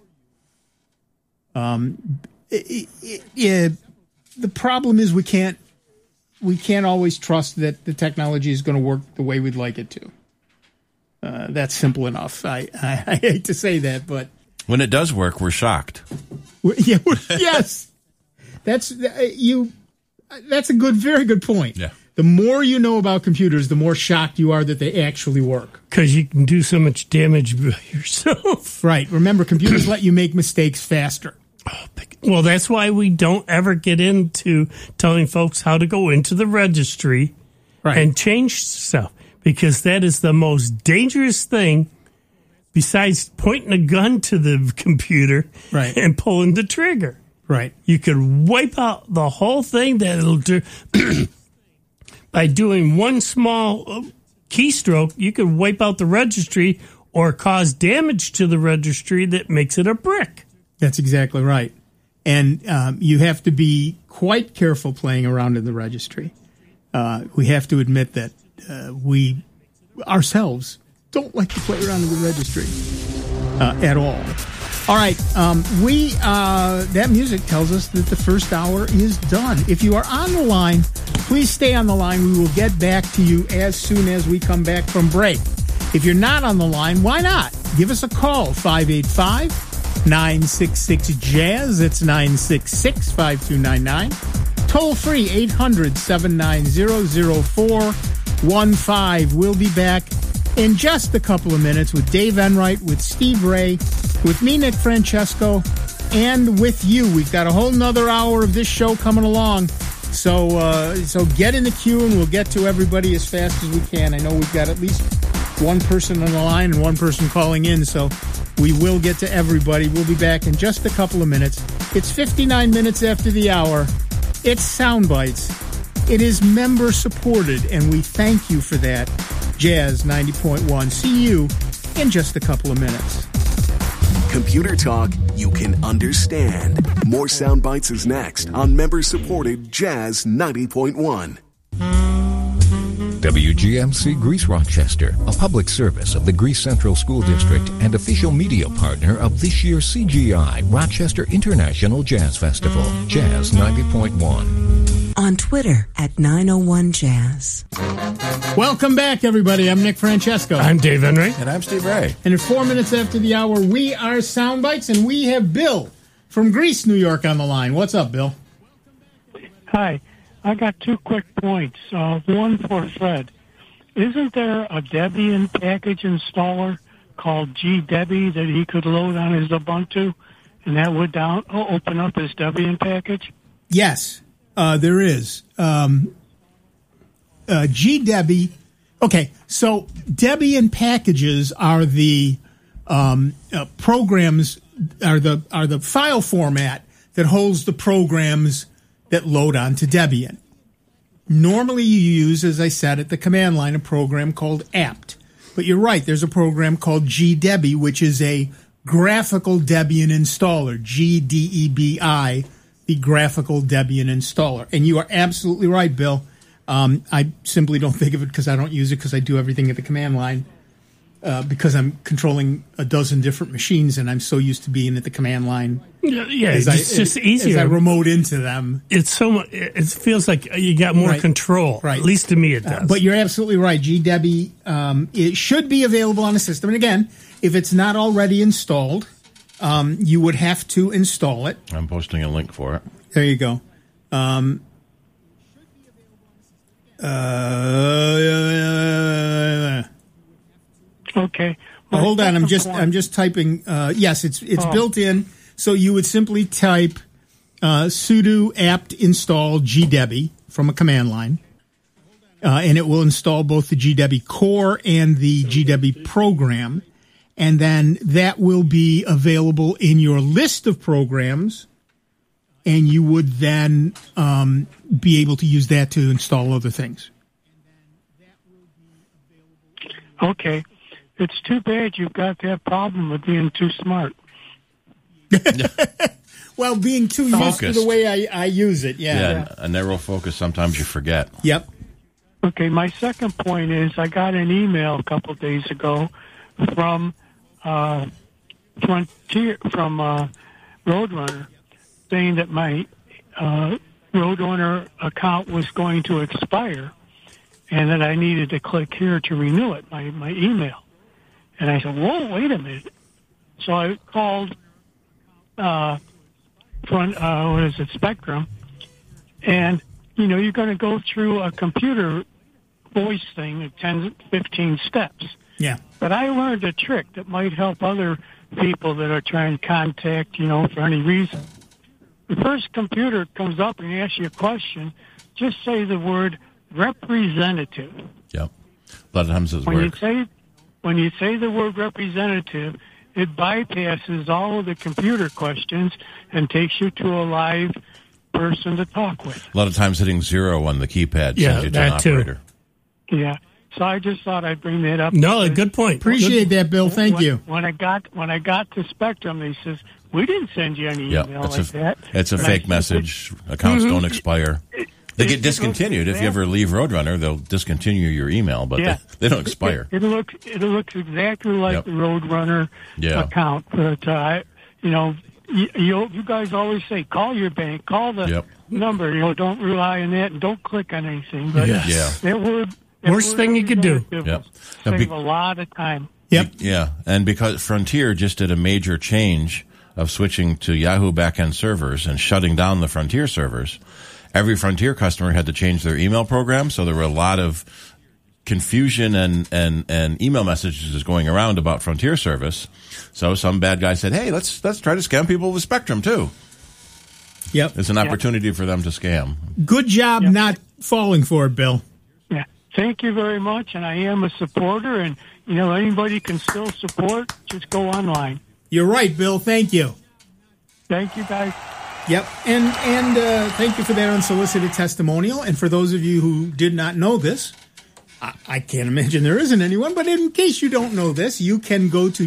The problem is we can't always trust that the technology is going to work the way we'd like it to. That's simple enough. I hate to say that, but when it does work, we're shocked. Yes, that's a very good point. Yeah. The more you know about computers, the more shocked you are that they actually work. Because you can do so much damage yourself. Right. Remember, computers let you make mistakes faster. Well, that's why we don't ever get into telling folks how to go into the registry and change stuff, because that is the most dangerous thing besides pointing a gun to the computer and pulling the trigger. Right. You could wipe out the whole thing that it'll do. By doing one small keystroke, you could wipe out the registry or cause damage to the registry that makes it a brick. That's exactly right. And you have to be quite careful playing around in the registry. We have to admit that we ourselves don't like to play around in the registry at all. All right, that music tells us that the first hour is done. If you are on the line, please stay on the line. We will get back to you as soon as we come back from break. If you're not on the line, why not? Give us a call, 585-966-JAZZ. That's 966-5299. Toll free, 800-790-0415. We'll be back in just a couple of minutes with Dave Enright, with Steve Ray, with me, Nick Francesco, and with you. We've got a whole nother hour of this show coming along. So get in the queue, and we'll get to everybody as fast as we can. I know we've got at least one person on the line and one person calling in, so we will get to everybody. We'll be back in just a couple of minutes. It's 59 minutes after the hour. It's Soundbites. It is member-supported, and we thank you for that. Jazz 90.1. See you in just a couple of minutes. Computer talk you can understand. More Soundbites is next on member-supported Jazz 90.1. WGMC Greece Rochester, a public service of the Greece Central School District and official media partner of this year's CGI Rochester International Jazz Festival, Jazz 90.1. On Twitter at 901jazz. Welcome back, everybody. I'm Nick Francesco. I'm Dave Enright. And I'm Steve Ray. And at 4 minutes after the hour, we are Soundbites, and we have Bill from Greece, New York on the line. What's up, Bill? Hi. I got 2 quick points. One for Fred. isn't there a Debian package installer called GDebi that he could load on his Ubuntu, and that would open up his Debian package? Yes, there is. GDebi. Okay, so Debian packages are the programs, are the file format that holds the programs that load onto Debian. Normally you use, as I said, at the command line, a program called apt. But you're right, there's a program called GDebi, which is a graphical Debian installer, GDEBI, the graphical Debian installer. And you are absolutely right, Bill. I simply don't think of it because I don't use it because I do everything at the command line because I'm controlling a dozen different machines and I'm so used to being at the command line. Yeah, it's just easier. As I remote into them. It's so much. It feels like you got more control. Right. At least to me, it does. But you're absolutely right. GDebi, it should be available on a system. And again, if it's not already installed, you would have to install it. I'm posting a link for it. There you go. Okay. Well, hold on. I'm just typing. Yes, it's built in. So you would simply type sudo apt install GDebi from a command line, and it will install both the GDebi core and the GDebi program, and then that will be available in your list of programs, and you would then be able to use that to install other things. Okay. It's too bad you've got that problem with being too smart. Well, being too used to the way I use it, Yeah, a narrow focus, sometimes you forget. Yep. Okay, my second point is I got an email a couple of days ago from Roadrunner saying that my Roadrunner account was going to expire and that I needed to click here to renew it, my email. And I said, whoa, wait a minute. So I called Spectrum, and, you're going to go through a computer voice thing of 10, 15 steps. Yeah. But I learned a trick that might help other people that are trying to contact, for any reason. The first computer comes up and asks you a question, just say the word representative. Yep. A lot of times it works. When you say the word representative, it bypasses all of the computer questions and takes you to a live person to talk with. A lot of times hitting 0 on the keypad sends you to an operator. Yeah. So I just thought I'd bring that up. No, a good point. Appreciate that, Bill. Thank you. When I got to Spectrum, they says, we didn't send you any email like that. It's a fake message. Accounts don't expire. They get discontinued. If you ever leave Roadrunner, they'll discontinue your email, but they don't expire. It looks exactly like the Roadrunner account. But, you guys always say, call your bank, call the number. Don't rely on that and don't click on anything. But worst thing you could do. Save a lot of time. Yep. Yeah, and because Frontier just did a major change of switching to Yahoo backend servers and shutting down the Frontier servers, every Frontier customer had to change their email program, so there were a lot of confusion and email messages going around about Frontier service. So some bad guy said, hey, let's try to scam people with Spectrum, too. Yep. It's an opportunity for them to scam. Good job not falling for it, Bill. Yeah. Thank you very much, and I am a supporter, and, anybody can still support. Just go online. You're right, Bill. Thank you. Thank you, guys. Yep, and thank you for that unsolicited testimonial. And for those of you who did not know this, I can't imagine there isn't anyone, but in case you don't know this, you can go to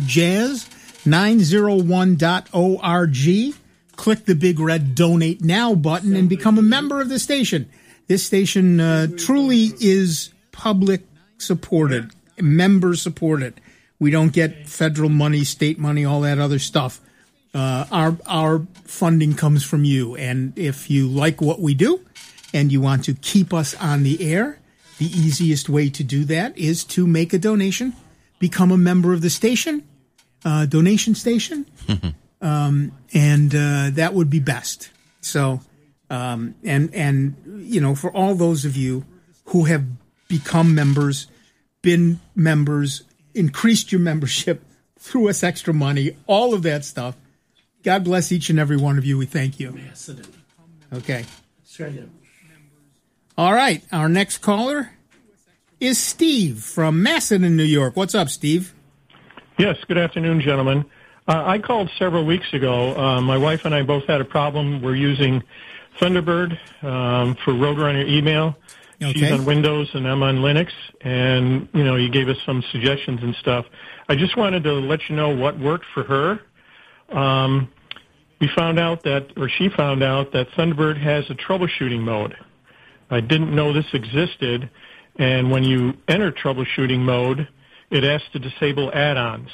jazz901.org, click the big red Donate Now button, and become a member of the station. This station truly is public supported, member supported. We don't get federal money, state money, all that other stuff. Our funding comes from you, and if you like what we do and you want to keep us on the air, the easiest way to do that is to make a donation, become a member of the station, donation station, and that would be best. So, for all those of you who have become members, been members, increased your membership, threw us extra money, all of that stuff. God bless each and every one of you. We thank you. Okay. All right. Our next caller is Steve from Macedon, New York. What's up, Steve? Yes, good afternoon, gentlemen. I called several weeks ago. My wife and I both had a problem. We're using Thunderbird for Roadrunner email. Okay. She's on Windows and I'm on Linux. And, you gave us some suggestions and stuff. I just wanted to let you know what worked for her. She found out that Thunderbird has a troubleshooting mode. I didn't know this existed. And when you enter troubleshooting mode, it asks to disable add-ons.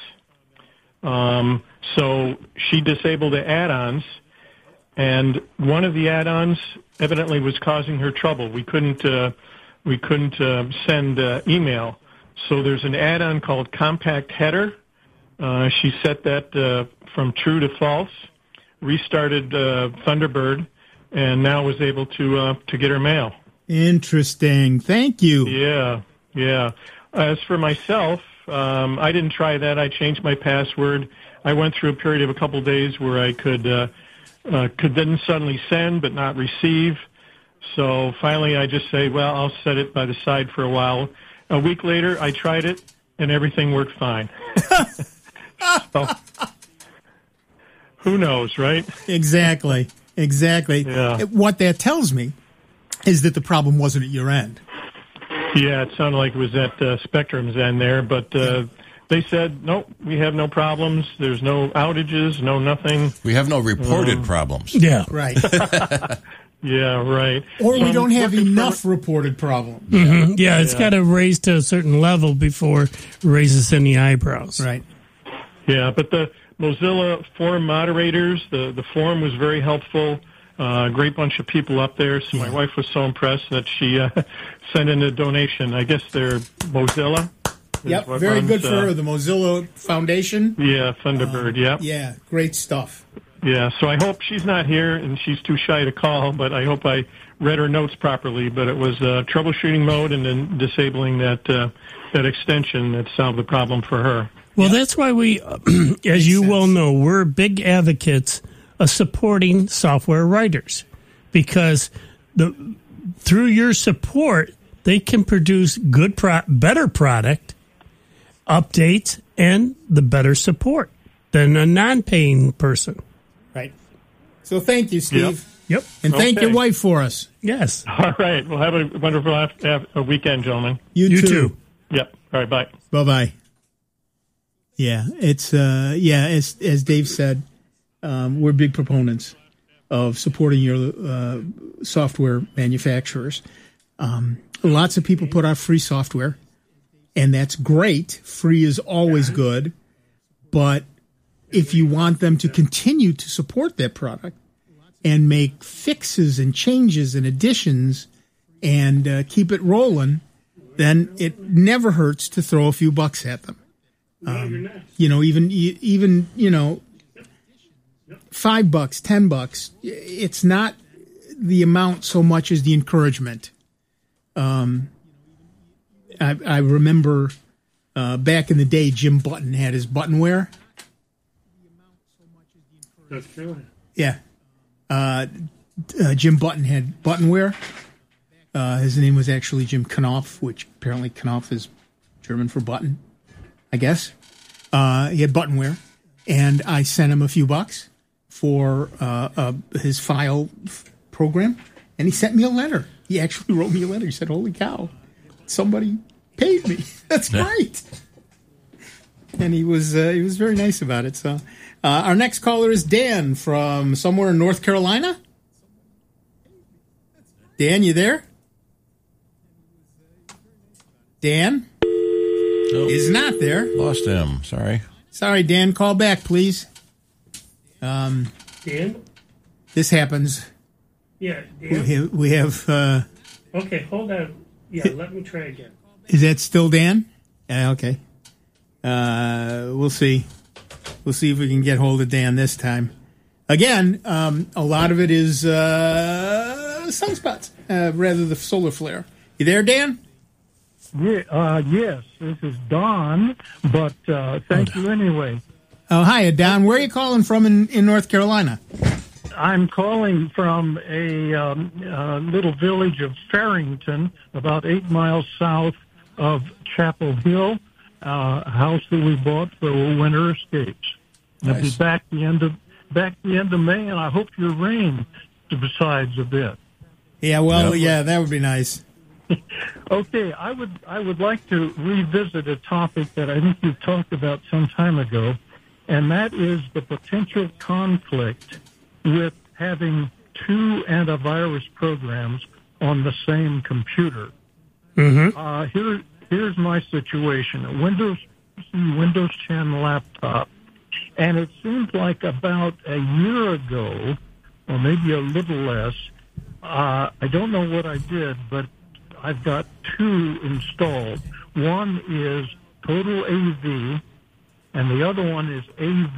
So she disabled the add-ons, and one of the add-ons evidently was causing her trouble. We couldn't send email. So there's an add-on called Compact Header. She set that from true to false, restarted Thunderbird, and now was able to get her mail. Interesting. Thank you. Yeah. As for myself, I didn't try that. I changed my password. I went through a period of a couple days where I could then suddenly send but not receive. So finally I just say, well, I'll set it by the side for a while. A week later, I tried it, and everything worked fine. So, who knows, right? Exactly. Yeah. What that tells me is that the problem wasn't at your end. Yeah, it sounded like it was at Spectrum's end there, but they said, nope, we have no problems. There's no outages, nothing. We have no reported problems. Yeah. Right. Yeah, right. Or So we don't have looking enough reported problems. Mm-hmm. Yeah, it's got to raise to a certain level before it raises any eyebrows. Right. Yeah, but the Mozilla forum moderators, the forum was very helpful. Great bunch of people up there. So my wife was so impressed that she sent in a donation. I guess they're Mozilla. Yep, very good for her. The Mozilla Foundation. Yeah, Thunderbird, Yeah, great stuff. Yeah, so I hope she's not here and she's too shy to call, but I hope I read her notes properly. But it was troubleshooting mode and then disabling that extension that solved the problem for her. Well, that's why we, as you well know, we're big advocates of supporting software writers, because through your support, they can produce better product, updates, and the better support than a non-paying person. Right. So thank you, Steve. Yep. And thank your wife for us. Yes. All right. Well, have a wonderful weekend, gentlemen. You too. Yep. All right. Bye. Bye-bye. Yeah, it's as Dave said, we're big proponents of supporting your software manufacturers. Lots of people put out free software, and that's great. Free is always good, but if you want them to continue to support that product and make fixes and changes and additions and keep it rolling, then it never hurts to throw a few bucks at them. Even $5, $10. It's not the amount so much as the encouragement. I remember back in the day, Jim Button had his Buttonware. That's true. Yeah. Jim Button had Buttonware. His name was actually Jim Knopf, which apparently Knopf is German for button, I guess. He had Buttonware, and I sent him a few bucks for his file program, and he sent me a letter. He actually wrote me a letter. He said, "Holy cow, somebody paid me. That's great." And he was very nice about it. So our next caller is Dan from somewhere in North Carolina. Dan, you there? Dan is not there. Lost him. Sorry, Dan. Call back, please. Dan? This happens. Yeah, Dan. We have Okay, hold on. Yeah, let me try again. Is that still Dan? Okay. We'll see. We'll see if we can get hold of Dan this time. Again, a lot of it is sunspots, rather the solar flare. You there, Dan? Yes, this is Don, but thank you anyway. Oh, hi, Don. Where are you calling from in North Carolina? I'm calling from a little village of Farrington, about 8 miles south of Chapel Hill, a house that we bought for winter escapes. Nice. I'll be back the end of May, and I hope your rain subsides a bit. Yeah, well, yeah, that would be nice. Okay, I would like to revisit a topic that I think you talked about some time ago, and that is the potential conflict with having two antivirus programs on the same computer. Mm-hmm. Here's my situation: a Windows 10 laptop, and it seems like about a year ago, or maybe a little less. I don't know what I did, but I've got two installed. One is Total AV, and the other one is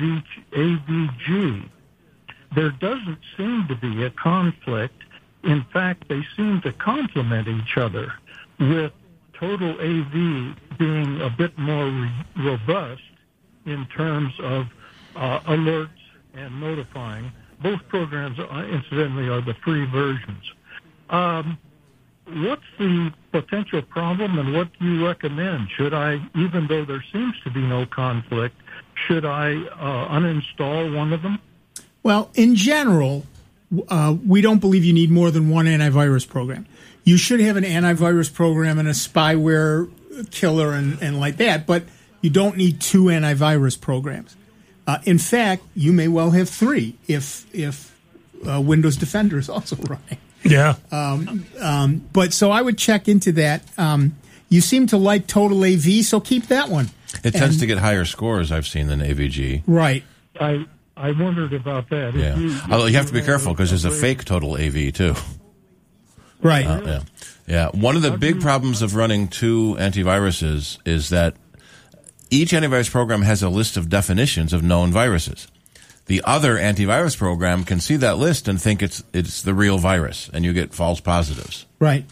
AVG. There doesn't seem to be a conflict. In fact, they seem to complement each other, with Total AV being a bit more robust in terms of alerts and notifying. Both programs, incidentally, are the free versions. What's the potential problem, and what do you recommend? Should I, even though there seems to be no conflict, should I uninstall one of them? Well, in general, we don't believe you need more than one antivirus program. You should have an antivirus program and a spyware killer and like that, but you don't need two antivirus programs. In fact, you may well have three if Windows Defender is also running. Yeah. But so I would check into that. You seem to like Total AV, so keep that one. It tends to get higher scores, I've seen, than AVG. Right. I wondered about that. Yeah. Although you have to be careful because there's a fake Total AV, too. Right. Yeah. One of the big problems of running two antiviruses is that each antivirus program has a list of definitions of known viruses. The other antivirus program can see that list and think it's the real virus, and you get false positives. Right.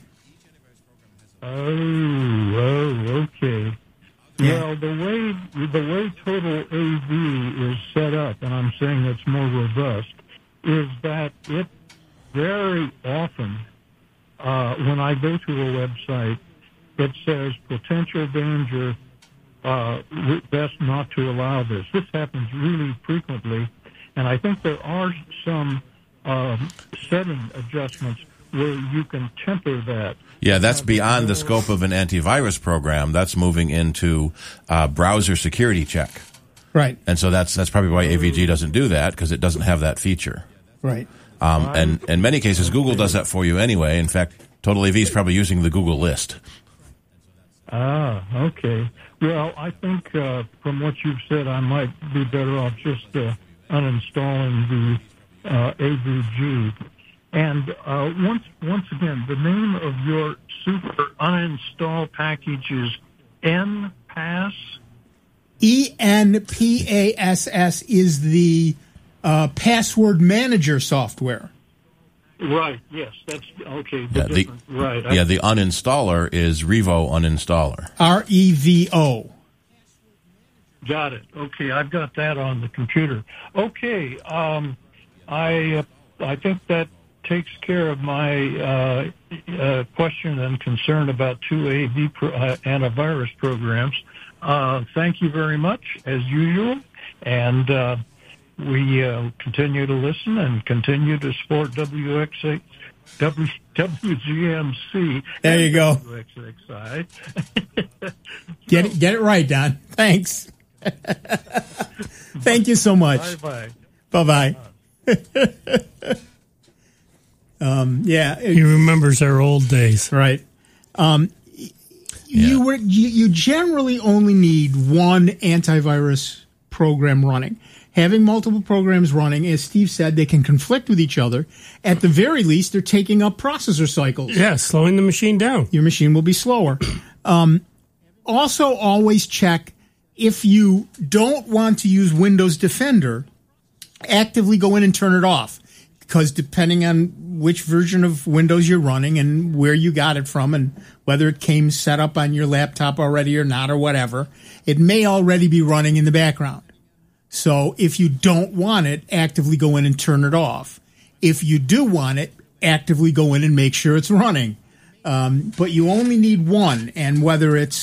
Oh, okay. Yeah. Well, the way Total AV is set up, and I'm saying it's more robust, is that it very often, when I go to a website, it says potential danger, best not to allow this. This happens really frequently, and I think there are some setting adjustments where you can temper that. Yeah, that's beyond the scope of an antivirus program. That's moving into browser security check. Right. And so that's probably why AVG doesn't do that, because it doesn't have that feature. Right. And in many cases, Google does that for you anyway. In fact, Total AV is probably using the Google list. Okay. Well, I think from what you've said, I might be better off just uninstalling the AVG. And once again, the name of your super uninstall package is NPass? ENPASS is the password manager software. Right, yes, that's okay. The uninstaller is Revo Uninstaller. REVO. Got it. Okay, I've got that on the computer. Okay, I think that takes care of my question and concern about two AV antivirus programs. Thank you very much, as usual, and we continue to listen and continue to support WGMC. There you go. WXXI. Get it right, Don. Thanks. Thank you so much. Bye-bye. Bye-bye. Yeah. He remembers our old days. Right. You generally only need one antivirus program running. Having multiple programs running, as Steve said, they can conflict with each other. At the very least, they're taking up processor cycles. Yeah, slowing the machine down. Your machine will be slower. Also, always check if you don't want to use Windows Defender, actively go in and turn it off. because depending on which version of Windows you're running and where you got it from and whether it came set up on your laptop already or not or whatever, it may already be running in the background. So if you don't want it, actively go in and turn it off. If you do want it, actively go in and make sure it's running. But you only need one, and whether it's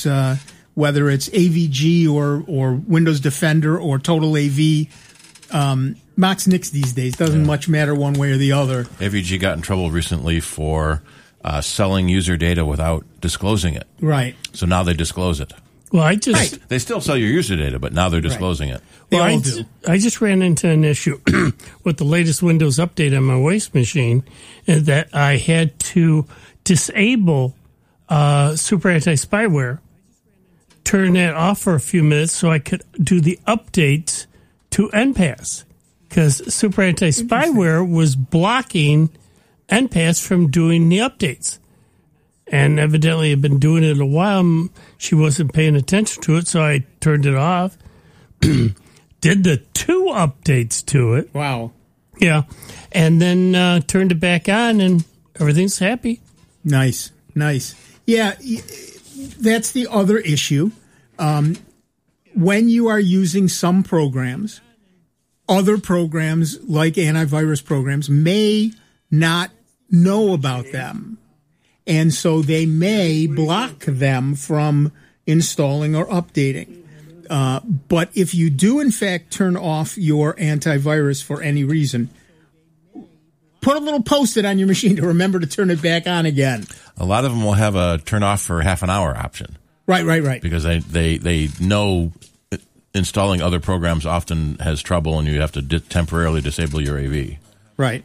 AVG or Windows Defender or Total AV, Mox Nix these days doesn't much matter one way or the other. AVG got in trouble recently for selling user data without disclosing it. Right. So now they disclose it. Well, they still sell your user data, but now they're disclosing it. Well, I just ran into an issue with the latest Windows update on my waste machine, that I had to disable Super Anti-Spyware, turn that off for a few minutes so I could do the updates to NPAS, because Super Anti-Spyware was blocking NPAS from doing the updates. And evidently had been doing it a while. She wasn't paying attention to it, so I turned it off. Did the 2 updates to it. Wow. Yeah. And then turned it back on, and everything's happy. Nice. Yeah, that's the other issue. When you are using some programs, other programs like antivirus programs may not know about them. And so they may block them from installing or updating. But if you do, in fact, turn off your antivirus for any reason, put a little Post-it on your machine to remember to turn it back on again. A lot of them will have a turn off for half an hour option. Right. Because they know installing other programs often has trouble, and you have to temporarily disable your AV. Right.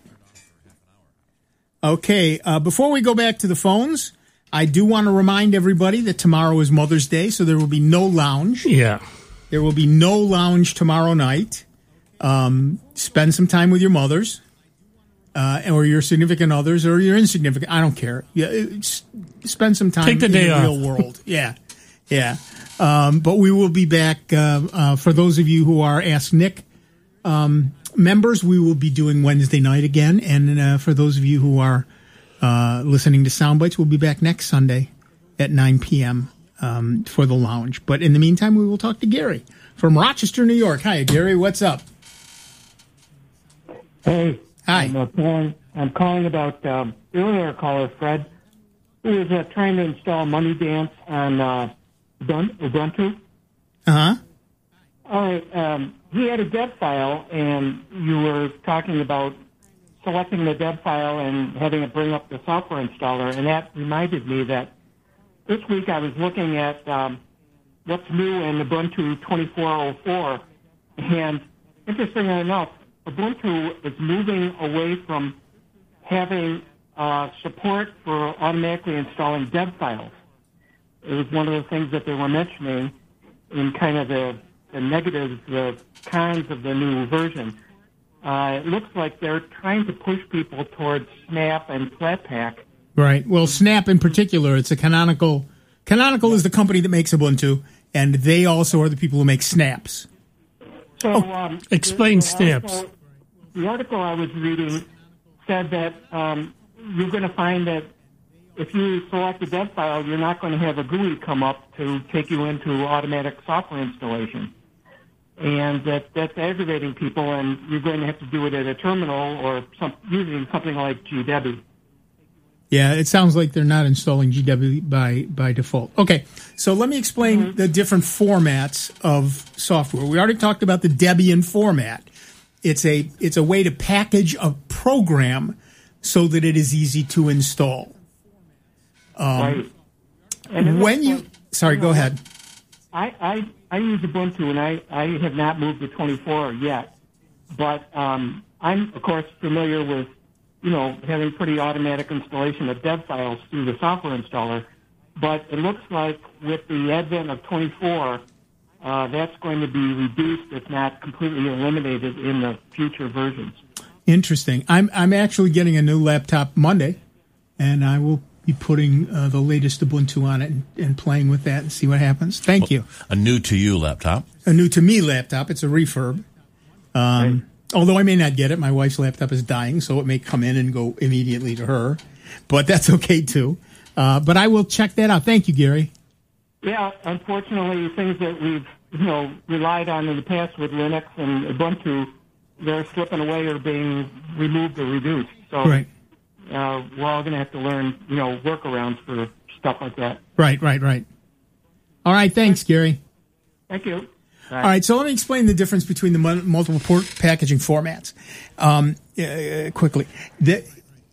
Okay, before we go back to the phones, I do want to remind everybody that tomorrow is Mother's Day, so there will be no lounge. Yeah. There will be no lounge tomorrow night. Spend some time with your mothers, or your significant others, or your insignificant. I don't care. Yeah, spend some time in the real world. Yeah. But we will be back. For those of you who are Ask Nick members, we will be doing Wednesday night again. And for those of you who are listening to Soundbites, we'll be back next Sunday at 9 p.m. For the lounge. But in the meantime, we will talk to Gary from Rochester, New York. Hi, Gary. What's up? Hey. Hi. I'm calling about earlier caller, Fred, who was trying to install MoneyDance on Ubuntu. Uh-huh. All right. He had a dev file, and you were talking about selecting the dev file and having it bring up the software installer, and that reminded me that this week I was looking at what's new in Ubuntu 24.04, and interestingly enough, Ubuntu is moving away from having support for automatically installing dev files. It was one of the things that they were mentioning in kind of the negatives, the cons of the new version. It looks like they're trying to push people towards Snap and Flatpak. Right. Well, Snap in particular, it's a Canonical. Canonical is the company that makes Ubuntu, and they also are the people who make snaps. So, explain snaps. The article I was reading said that you're going to find that if you select a dev file, you're not going to have a GUI come up to take you into automatic software installation. And that's aggravating people, and you're going to have to do it at a terminal or using something like GW. Yeah, it sounds like they're not installing GW by default. Okay, so let me explain the different formats of software. We already talked about the Debian format. It's a way to package a program so that it is easy to install. Right. And sorry, go ahead. I use Ubuntu, and I have not moved to 24 yet. But I'm, of course, familiar with, having pretty automatic installation of dev files through the software installer. But it looks like with the advent of 24, that's going to be reduced, if not completely eliminated, in the future versions. Interesting. I'm actually getting a new laptop Monday, and I will be putting the latest Ubuntu on it and playing with that and see what happens. Thank you. A new to you laptop. A new to me laptop. It's a refurb. Although I may not get it. My wife's laptop is dying, so it may come in and go immediately to her. But that's okay, too. But I will check that out. Thank you, Gary. Yeah, unfortunately, things that we've relied on in the past with Linux and Ubuntu, they're slipping away or being removed or reduced. So right. We're all going to have to learn, workarounds for stuff like that. Right. All right, thanks, Gary. Thank you. All right, so let me explain the difference between the multiple port packaging formats quickly. The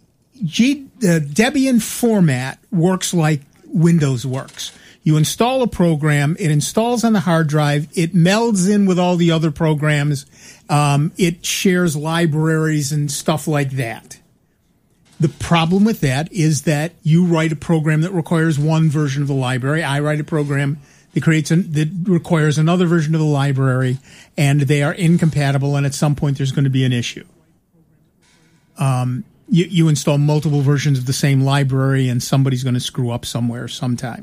Debian format works like Windows works. You install a program, it installs on the hard drive, it melds in with all the other programs, it shares libraries and stuff like that. The problem with that is that you write a program that requires one version of the library. I write a program that requires another version of the library, and they are incompatible, and at some point there's going to be an issue. You install multiple versions of the same library, and somebody's going to screw up somewhere sometime.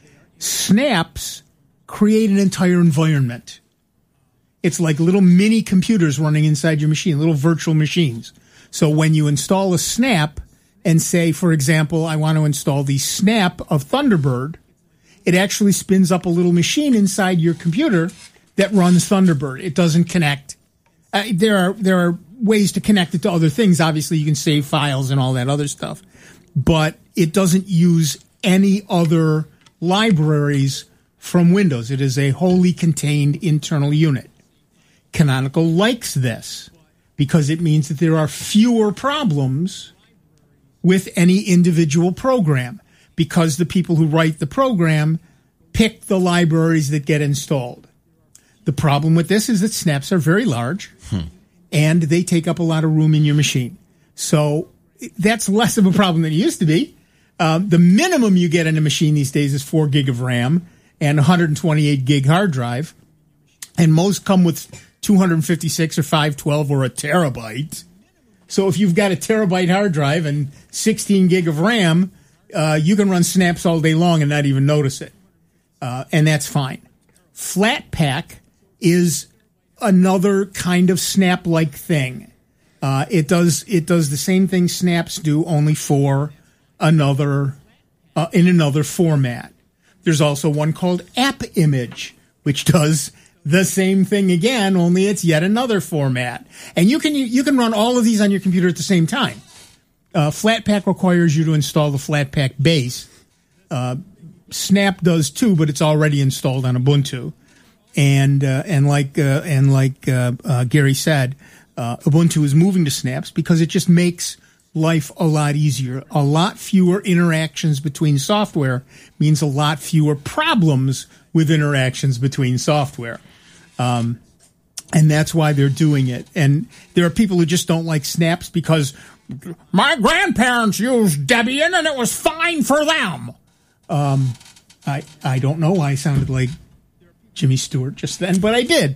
Snaps create an entire environment. It's like little mini computers running inside your machine, little virtual machines. So when you install a snap and say, for example, I want to install the snap of Thunderbird, it actually spins up a little machine inside your computer that runs Thunderbird. It doesn't connect. There are ways to connect it to other things. Obviously, you can save files and all that other stuff. But it doesn't use any other libraries from Windows. It is a wholly contained internal unit. Canonical likes this because it means that there are fewer problems with any individual program, because the people who write the program pick the libraries that get installed. The problem with this is that snaps are very large, and they take up a lot of room in your machine. So that's less of a problem than it used to be. The minimum you get in a machine these days is 4 gig of RAM and 128 gig hard drive, and most come with 256 or 512 or a terabyte. So if you've got a terabyte hard drive and 16 gig of RAM, you can run snaps all day long and not even notice it. And that's fine. Flatpak is another kind of snap-like thing. It does the same thing snaps do, only for another in another format. There's also one called AppImage, which does the same thing again, only it's yet another format. And you can run all of these on your computer at the same time. Flatpak requires you to install the Flatpak base. Snap does too, but it's already installed on Ubuntu. And like Gary said, Ubuntu is moving to snaps because it just makes life a lot easier. A lot fewer interactions between software means a lot fewer problems with interactions between software. And that's why they're doing it. And there are people who just don't like snaps because my grandparents used Debian and it was fine for them. I don't know why I sounded like Jimmy Stewart just then, but I did.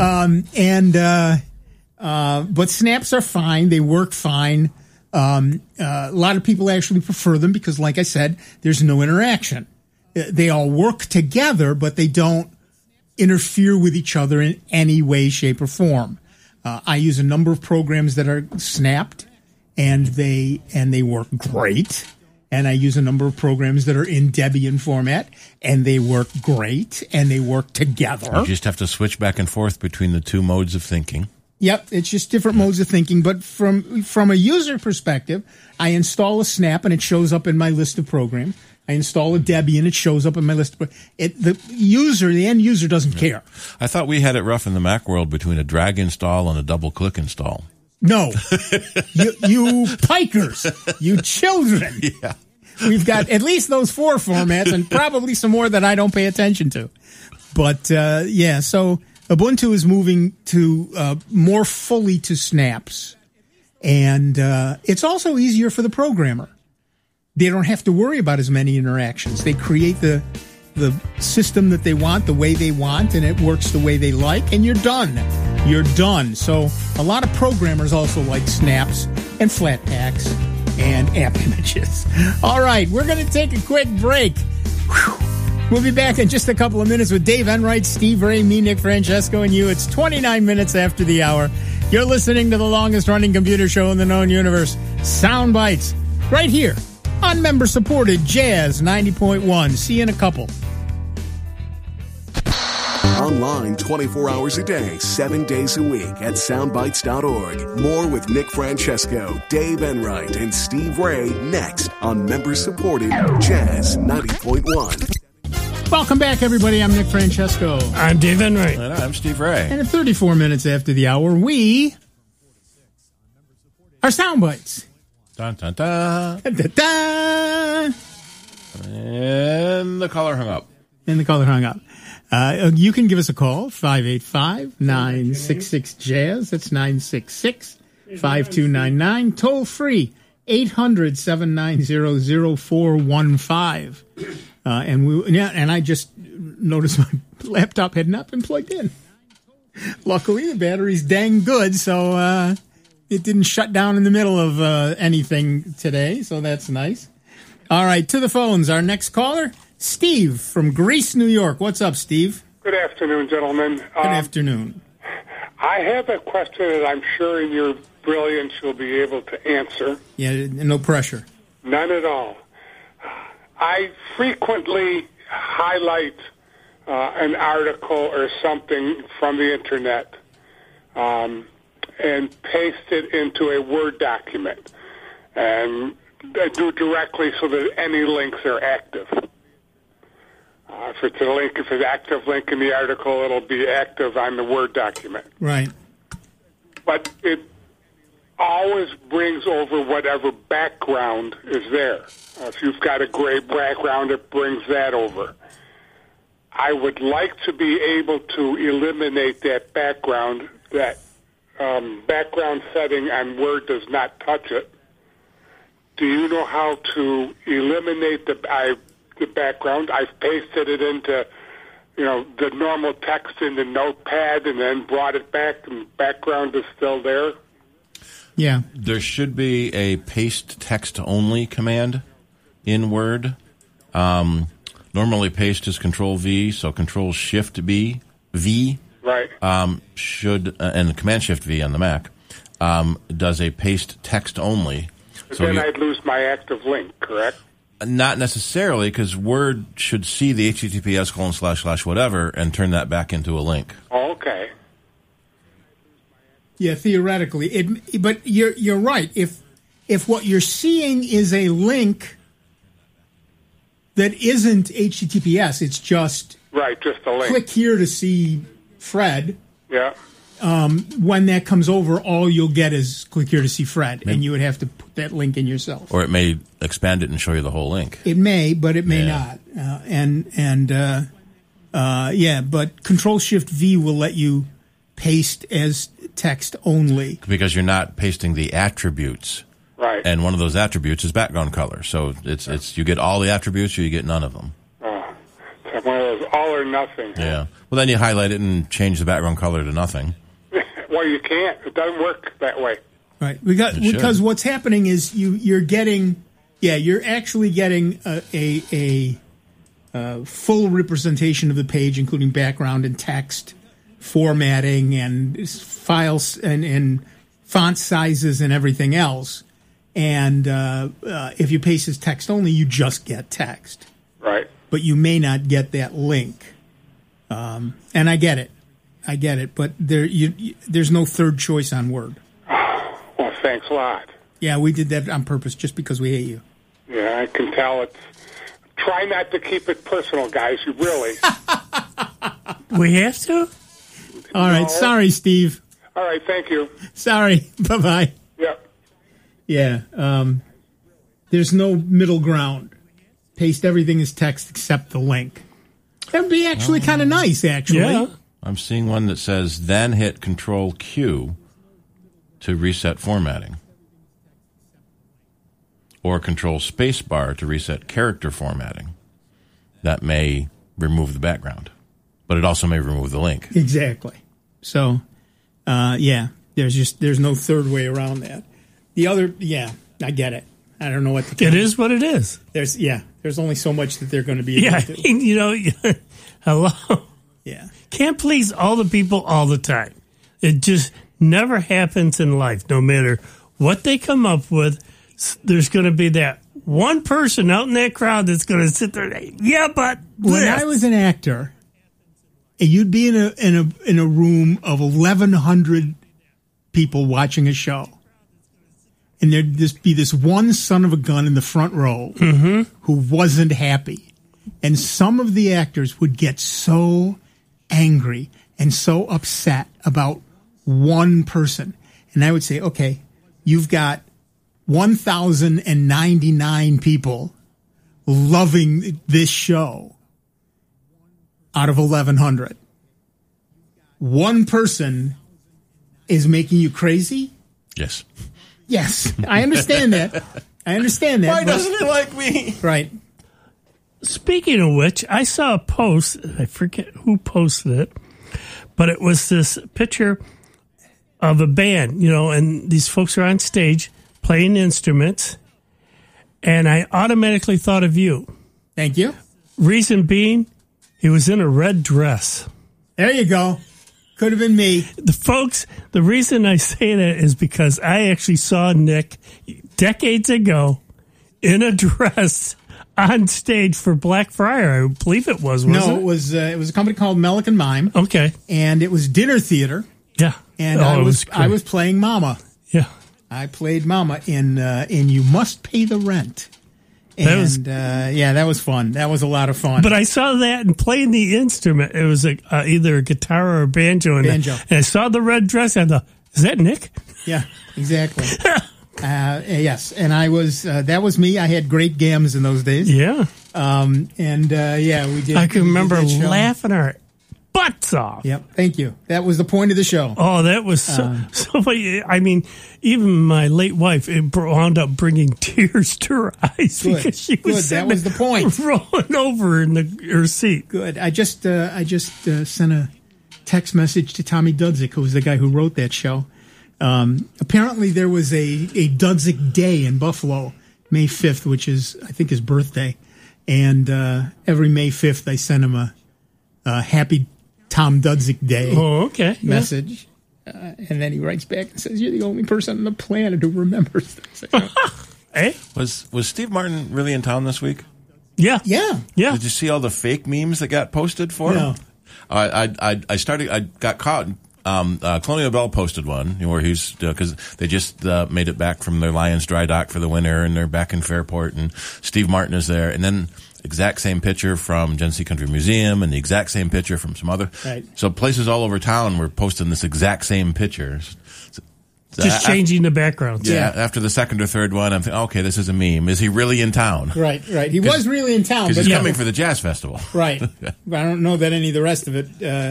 But snaps are fine. They work fine. A lot of people actually prefer them because, like I said, there's no interaction. They all work together, but they don't interfere with each other in any way, shape, or form. I use a number of programs that are snapped, and they work great. And I use a number of programs that are in Debian format, and they work great, and they work together. You just have to switch back and forth between the two modes of thinking. Yep, it's just different modes of thinking. But from a user perspective, I install a snap, and it shows up in my list of programs. I install a Debian, it shows up in my list. The end user doesn't care. I thought we had it rough in the Mac world between a drag install and a double click install. No, you pikers, you children. Yeah. We've got at least those 4 formats and probably some more that I don't pay attention to. But, so Ubuntu is moving to more fully to snaps. And it's also easier for the programmer. They don't have to worry about as many interactions. They create the system that they want, the way they want, and it works the way they like, and you're done. You're done. So a lot of programmers also like snaps and Flatpaks and AppImages. All right, we're going to take a quick break. We'll be back in just a couple of minutes with Dave Enright, Steve Ray, me, Nick Francesco, and you. It's 29 minutes after the hour. You're listening to the longest-running computer show in the known universe, Sound Bites, right here on member-supported Jazz 90.1. See you in a couple. Online 24 hours a day, 7 days a week at soundbites.org. More with Nick Francesco, Dave Enright, and Steve Ray next on member-supported Jazz 90.1. Welcome back, everybody. I'm Nick Francesco. I'm Dave Enright. And I'm Steve Ray. And at 34 minutes after the hour, we are Sound Bites. Dun, dun, dun. Dun, dun, dun. And the caller hung up. You can give us a call, 585-966-JAZZ. That's 966-5299. Toll free, 800-790-0415. And I just noticed my laptop had not been plugged in. Luckily, the battery's dang good, so it didn't shut down in the middle of anything today, so that's nice. All right, to the phones. Our next caller, Steve from Greece, New York. What's up, Steve? Good afternoon, gentlemen. Good afternoon. I have a question that I'm sure in your brilliance you'll be able to answer. Yeah, no pressure. None at all. I frequently highlight an article or something from the internet and paste it into a Word document. And I do it directly so that any links are active. If it's a link, if it's an active link in the article, it'll be active on the Word document. Right. But it always brings over whatever background is there. If you've got a gray background, it brings that over. I would like to be able to eliminate that background. That background setting on Word does not touch it. Do you know how to eliminate the background? I've pasted it into, the normal text in the notepad and then brought it back, and the background is still there. Yeah. There should be a paste text only command in Word. Normally paste is Control V, so Control Shift V. Right. And Command Shift V on the Mac does a paste text only. But then I'd lose my active link, correct? Not necessarily, because Word should see the https:// whatever and turn that back into a link. Oh, okay. Yeah, theoretically, but you're right. If what you're seeing is a link that isn't HTTPS, it's just a link. Click here to see Fred. Yeah. When that comes over, all you'll get is click here to see Fred, and you would have to put that link in yourself. Or it may expand it and show you the whole link. It may, but it may not. But Control Shift V will let you paste as text only. Because you're not pasting the attributes. Right. And one of those attributes is background color. So it's you get all the attributes or you get none of them. It's one of those all or nothing. Yeah. Well, then you highlight it and change the background color to nothing. Well, you can't. It doesn't work that way. Right. Because what's happening is you're actually getting a full representation of the page, including background and text, formatting and files and font sizes and everything else. And if you paste as text only, you just get text. Right. But you may not get that link. And I get it. But there's no third choice on Word. Well, thanks a lot. Yeah, we did that on purpose just because we hate you. Yeah, I can tell. Try not to keep it personal, guys. You really. We have to? All right. Sorry, Steve. All right. Thank you. Sorry. Bye-bye. Yep. Yeah. There's no middle ground. Paste everything as text except the link. That would be actually kind of nice, actually. Yeah. I'm seeing one that says, then hit Control Q to reset formatting. Or Control Spacebar to reset character formatting. That may remove the background. But it also may remove the link. Exactly. So, there's no third way around that. The other, I get it. I don't know what to. It is what it is. There's only so much that they're going to be able to. Hello. Yeah. Can't please all the people all the time. It just never happens in life. No matter what they come up with, there's going to be that one person out in that crowd that's going to sit there and say, yeah, but when I was an actor, you'd be in a room of 1,100 people watching a show, and there'd just be this one son of a gun in the front row who wasn't happy, and some of the actors would get so angry and so upset about one person, and I would say, okay, you've got 1,099 people loving this show out of 1,100. One person is making you crazy? Yes. Yes, I understand that. Why doesn't it like me? Right. Speaking of which, I saw a post, I forget who posted it, but it was this picture of a band, and these folks are on stage playing instruments, and I automatically thought of you. Thank you. Reason being, he was in a red dress. There you go. Could have been me. The reason I say that is because I actually saw Nick decades ago in a dress on stage for Blackfriar. I believe it was, wasn't it? No, it was a company called Melican Mime. Okay. And it was dinner theater. Yeah. And I was playing Mama. Yeah. I played Mama in You Must Pay the Rent. And that was fun. That was a lot of fun. But I saw that and playing the instrument. It was either a guitar or a banjo. And I saw the red dress and I thought, is that Nick? Yeah, exactly. Yes. And I was, that was me. I had great gams in those days. Yeah. We did. I can remember laughing our butts off. Yep. Thank you. That was the point of the show. Oh, that was so funny. I mean, even my late wife, it wound up bringing tears to her eyes because she was that was the point. Rolling over in her seat. Good. I just sent a text message to Tommy Dudzik, who was the guy who wrote that show. Apparently there was a Dudzik Day in Buffalo, May 5th, which is, I think, his birthday. And every May 5th, I sent him a happy Tom Dudzik Day message. And then he writes back and says, you're the only person on the planet who remembers this. Hey? Was Steve Martin really in town this week? Yeah. Yeah. Did you see all the fake memes that got posted for him? I got caught. Colonial Bell posted one where he's, because they just made it back from their Lions dry dock for the winter and they're back in Fairport and Steve Martin is there. And then exact same picture from Genesee Country Museum and the exact same picture from some other. Right. So places all over town were posting this exact same picture. Just changing the background. Yeah. After the second or third one, I'm thinking, okay, this is a meme. Is he really in town? Right. He was really in town. Because he's coming for the jazz festival. Right. But I don't know that any of the rest of it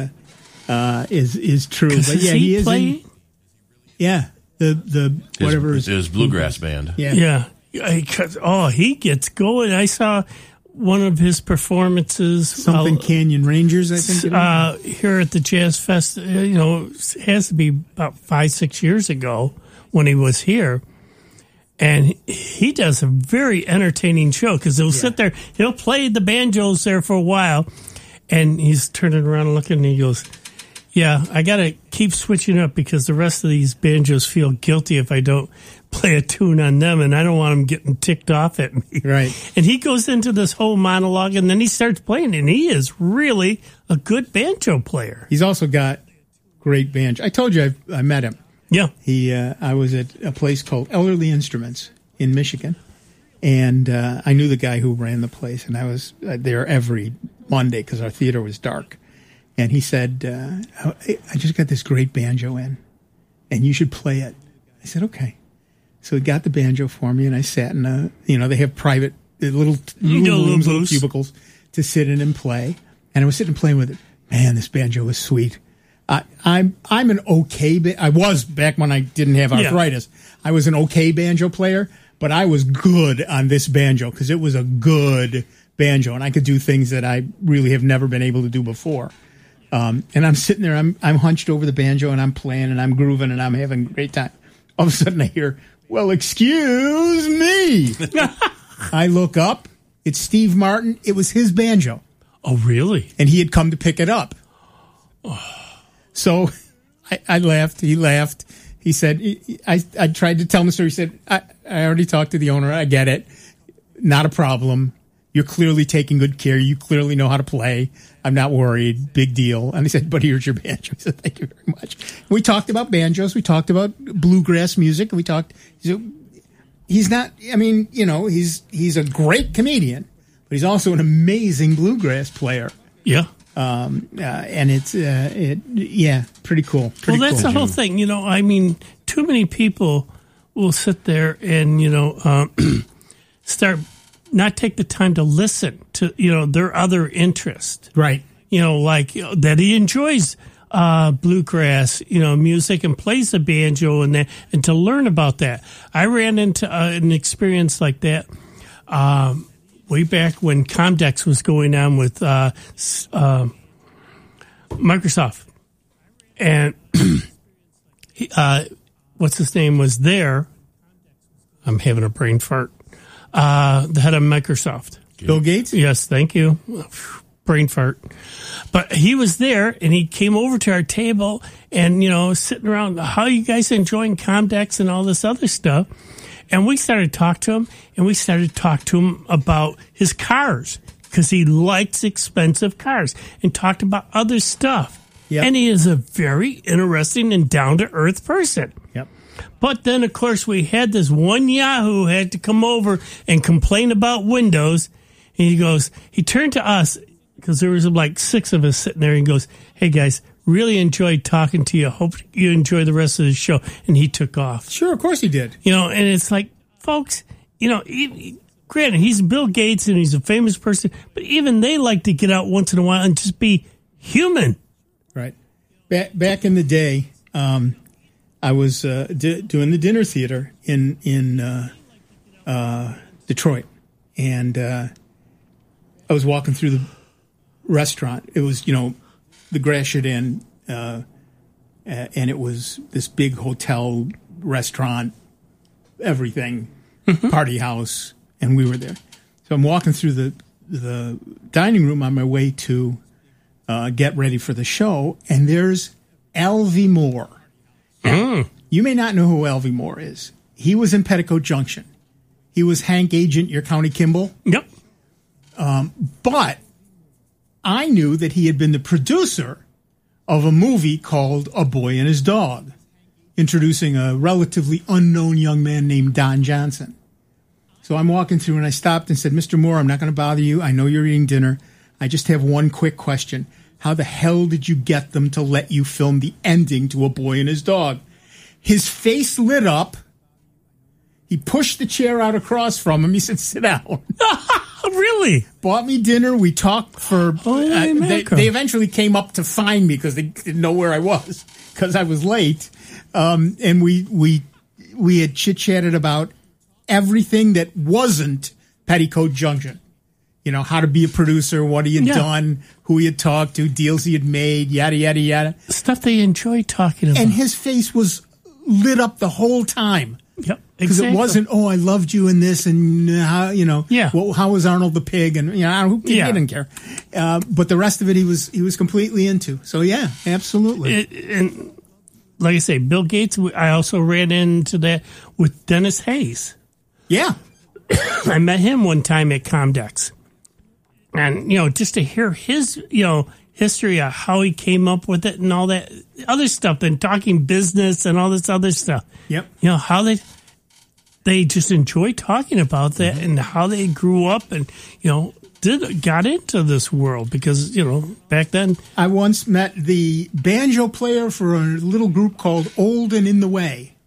is true. But yeah, he is playing? The whatever his bluegrass band. Yeah. He gets going. I saw one of his performances. Something Canyon Rangers, I think. Here at the Jazz Fest, it has to be about 5-6 years ago when he was here. And he does a very entertaining show because he'll sit there, he'll play the banjos there for a while, and he's turning around and looking, and he goes, yeah, I got to keep switching up because the rest of these banjos feel guilty if I don't play a tune on them, and I don't want them getting ticked off at me. Right. And he goes into this whole monologue, and then he starts playing, and he is really a good banjo player. He's also got great banjo. I told you I met him. Yeah. I was at a place called Elderly Instruments in Michigan, and I knew the guy who ran the place, and I was there every Monday because our theater was dark. And he said, I just got this great banjo in, and you should play it. I said, okay. So he got the banjo for me, and I sat in they have private little rooms, little cubicles to sit in and play. And I was sitting and playing with it. Man, this banjo is sweet. I'm an okay, I was back when I didn't have arthritis. Yeah. I was an okay banjo player, but I was good on this banjo because it was a good banjo, and I could do things that I really have never been able to do before. And I'm sitting there, I'm hunched over the banjo, and I'm playing, and I'm grooving, and I'm having a great time. All of a sudden I hear, well, excuse me. I look up. It's Steve Martin. It was his banjo. Oh, really? And he had come to pick it up. So I laughed. He laughed. He said, I tried to tell him the story. He said, I already talked to the owner. I get it. Not a problem. You're clearly taking good care. You clearly know how to play. I'm not worried. Big deal. And he said, but here's your banjo. I said, thank you very much. We talked about banjos. We talked about bluegrass music. We talked. He's not, I mean, you know, he's a great comedian, but he's also an amazing bluegrass player. Yeah. And it's, pretty cool. Well, that's the whole thing. You know, I mean, too many people will sit there and, you know, not take the time to listen to, you know, their other interest. Right. You know, like that he enjoys bluegrass, you know, music and plays the banjo and that, and to learn about that. I ran into an experience like that way back when Comdex was going on with Microsoft. And what's his name was there. I'm having a brain fart. The head of Microsoft. Bill Gates? Yes, thank you. Brain fart. But he was there, and he came over to our table and, you know, sitting around, how you guys enjoying Comdex and all this other stuff? And we started to talk to him, and we started to talk to him about his cars, because he likes expensive cars, and talked about other stuff. Yep. And he is a very interesting and down-to-earth person. Yep. But then, of course, we had this one Yahoo who had to come over and complain about Windows. And he turned to us, because there was like 6 of us sitting there, and he goes, hey, guys, really enjoyed talking to you. Hope you enjoy the rest of the show. And he took off. Sure, of course he did. You know, and it's like, folks, you know, granted, he's Bill Gates and he's a famous person, but even they like to get out once in a while and just be human. Right. Back in the day, I was doing the dinner theater in Detroit, and I was walking through the restaurant. It was, you know, the Gratiot Inn, and it was this big hotel, restaurant, everything, party house, and we were there. So I'm walking through the dining room on my way to get ready for the show, and there's Alvy Moore. You may not know who Alvy Moore is. He was in Petticoat Junction. He was Hank Agent, Your County Kimball. Yep. But I knew that he had been the producer of a movie called A Boy and His Dog, introducing a relatively unknown young man named Don Johnson. So I'm walking through, and I stopped and said, Mr. Moore, I'm not going to bother you. I know you're eating dinner. I just have one quick question. How the hell did you get them to let you film the ending to A Boy and His Dog? His face lit up. He pushed the chair out across from him. He said, sit down. Really? Bought me dinner. We talked for... they eventually came up to find me because they didn't know where I was because I was late. And we had chit-chatted about everything that wasn't Petticoat Junction. You know, how to be a producer, what he had done, who he had talked to, deals he had made, yada, yada, yada. Stuff they enjoy talking about. And his face was lit up the whole time. Yep, because exactly. it wasn't, oh, I loved you in this, and how, you know, how was Arnold the pig, and, you know, he didn't care. But the rest of it, he was completely into. So yeah, absolutely. And like I say, Bill Gates. I also ran into that with Dennis Hayes. Yeah, I met him one time at Comdex, and you know, just to hear his, you know, history of how he came up with it and all that other stuff, and talking business and all this other stuff. Yep. You know, how they just enjoy talking about that, and how they grew up and, you know, got into this world, because, you know, back then. I once met the banjo player for a little group called Old and in the Way.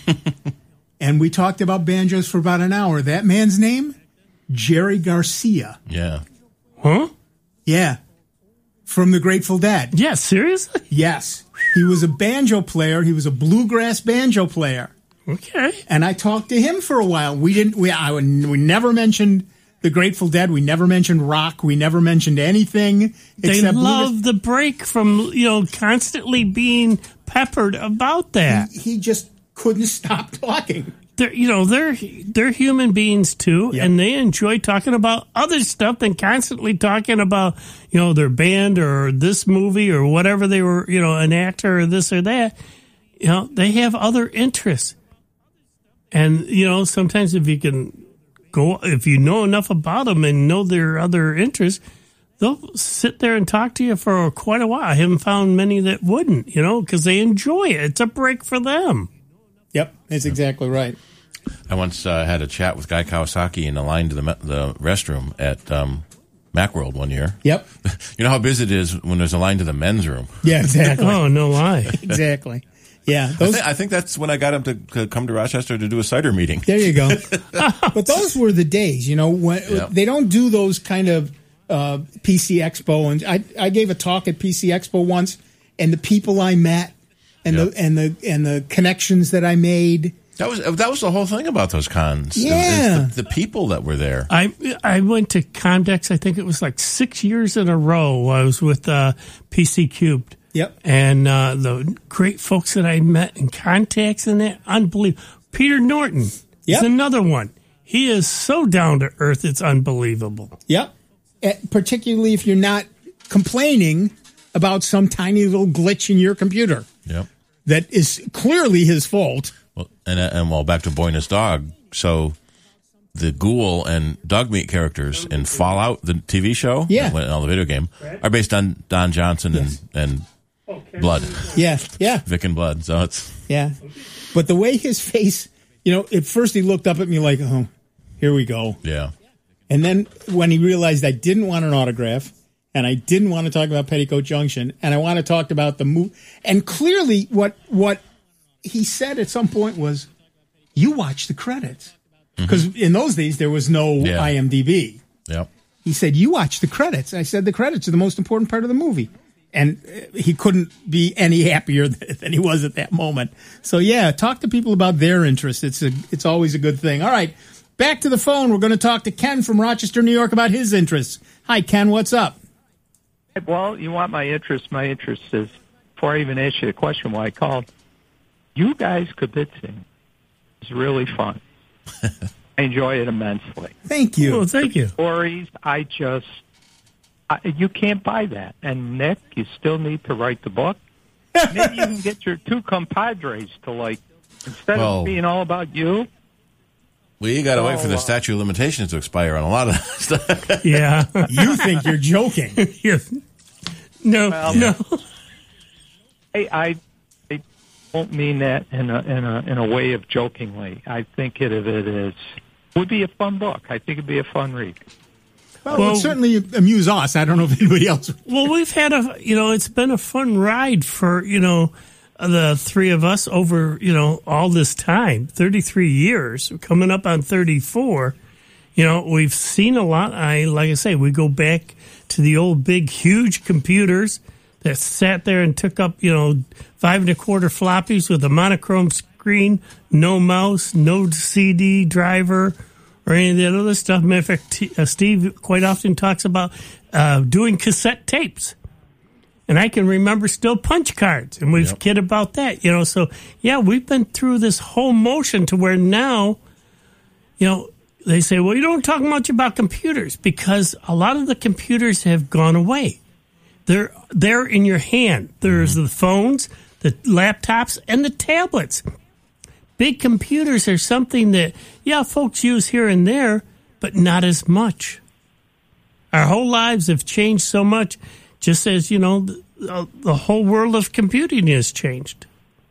And we talked about banjos for about an hour. That man's name? Jerry Garcia. Yeah. Huh? Yeah. From the Grateful Dead. Yeah, seriously? Yes. He was a banjo player. He was a bluegrass banjo player. Okay. And I talked to him for a while. We never mentioned the Grateful Dead. We never mentioned rock. We never mentioned anything. They love the break from, you know, constantly being peppered about that. He just couldn't stop talking. they're human beings too, and they enjoy talking about other stuff than constantly talking about, their band or this movie or whatever they were, an actor or this or that. They have other interests. And, sometimes if you know enough about them and know their other interests, they'll sit there and talk to you for quite a while. I haven't found many that wouldn't, because they enjoy it. It's a break for them. Yep, that's exactly right. I once had a chat with Guy Kawasaki in the line to the restroom at Macworld one year. Yep. You know how busy it is when there's a line to the men's room. Yeah, exactly. Oh, no lie. Exactly. Yeah. I think that's when I got him to come to Rochester to do a cider meeting. There you go. But those were the days, when they don't do those kind of PC Expo. And I gave a talk at PC Expo once, and the people I met and the connections that I made. That was the whole thing about those cons. Yeah. The people that were there. I went to Comdex, I think it was like 6 years in a row. I was with PC Cubed. Yep. And the great folks that I met and contacts and that, unbelievable. Peter Norton is another one. He is so down to earth, it's unbelievable. Yep. Particularly if you're not complaining about some tiny little glitch in your computer. Yep. That is clearly his fault. Well, and back to Boy and His Dog. So the Ghoul and Dogmeat characters in Fallout, the TV show, all the video game, are based on Don Johnson and Blood. Yeah. Vic and Blood. So it's But the way his face, at first he looked up at me like, oh, here we go. Yeah. And then when he realized I didn't want an autograph and I didn't want to talk about Petticoat Junction and I want to talk about the movie, and clearly what he said at some point was, you watch the credits. Because in those days, there was no IMDb. Yep. He said, you watch the credits. I said, the credits are the most important part of the movie. And he couldn't be any happier than he was at that moment. So, talk to people about their interests. It's always a good thing. All right, back to the phone. We're going to talk to Ken from Rochester, New York about his interests. Hi, Ken. What's up? Well, you want my interest. My interest is, before I even ask you the question why I called, you guys kibitzing is really fun. I enjoy it immensely. Thank you. Well, thank you. Stories, you can't buy that. And Nick, you still need to write the book. Maybe you can get your two compadres to instead of being all about you. Well, you got to wait for the statute of limitations to expire on a lot of that stuff. Yeah. You think you're joking. No. I won't mean that in a way of jokingly. I think it would be a fun book. I think it'd be a fun read. Well, it would certainly amuse us. I don't know if anybody else would. Well, we've had it's been a fun ride for, the three of us over, all this time, 33 years, coming up on 34. We've seen a lot. Like I say, we go back to the old big, huge computers that sat there and took up, 5 1/4 floppies with a monochrome screen, no mouse, no CD driver, or any of that other stuff. Matter of fact, Steve quite often talks about doing cassette tapes. And I can remember still punch cards, and we've kid about that, So, we've been through this whole motion to where now, they say, well, you don't talk much about computers because a lot of the computers have gone away. They're in your hand. There's the phones, the laptops, and the tablets. Big computers are something that, folks use here and there, but not as much. Our whole lives have changed so much, just as, the whole world of computing has changed.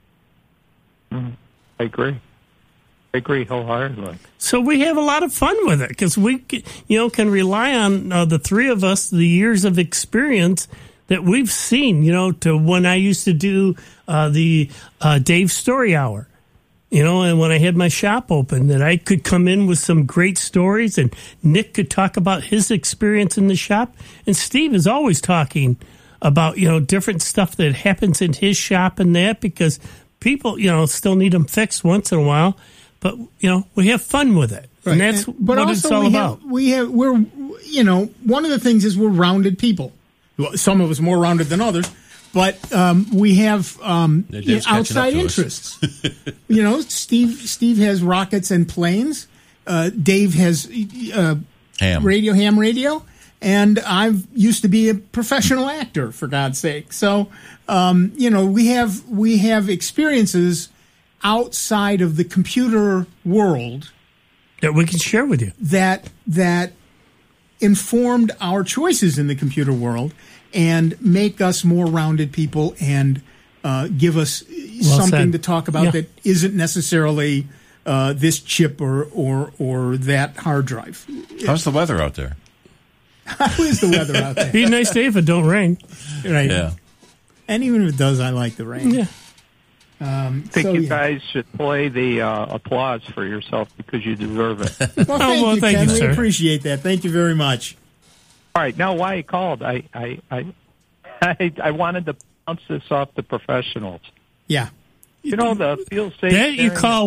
I agree. I agree wholeheartedly. So we have a lot of fun with it because we, can rely on the three of us, the years of experience that we've seen, to when I used to do the Dave Story Hour, and when I had my shop open, that I could come in with some great stories and Nick could talk about his experience in the shop. And Steve is always talking about, different stuff that happens in his shop and that because people, still need them fixed once in a while. But, we have fun with it. Right. And that's what it's all about. We're one of the things is we're rounded people. Some of us more rounded than others. But we have Dave's catching up outside to us. interests. Steve has rockets and planes. Dave has ham radio, and I've used to be a professional actor, for God's sake. So, we have experiences outside of the computer world that we can share with you that informed our choices in the computer world and make us more rounded people and give us something to talk about that isn't necessarily this chip or that hard drive. How's the weather out there? How is the weather out there? Be a nice day if it don't rain. Right. Yeah. And even if it does, I like the rain. Yeah. I think you guys should play the applause for yourself because you deserve it. Well, thank you, Ken. you, we sir. appreciate that. Thank you very much. All right, now why I called? I wanted to bounce this off the professionals. Yeah. You know, the feel safe. That you call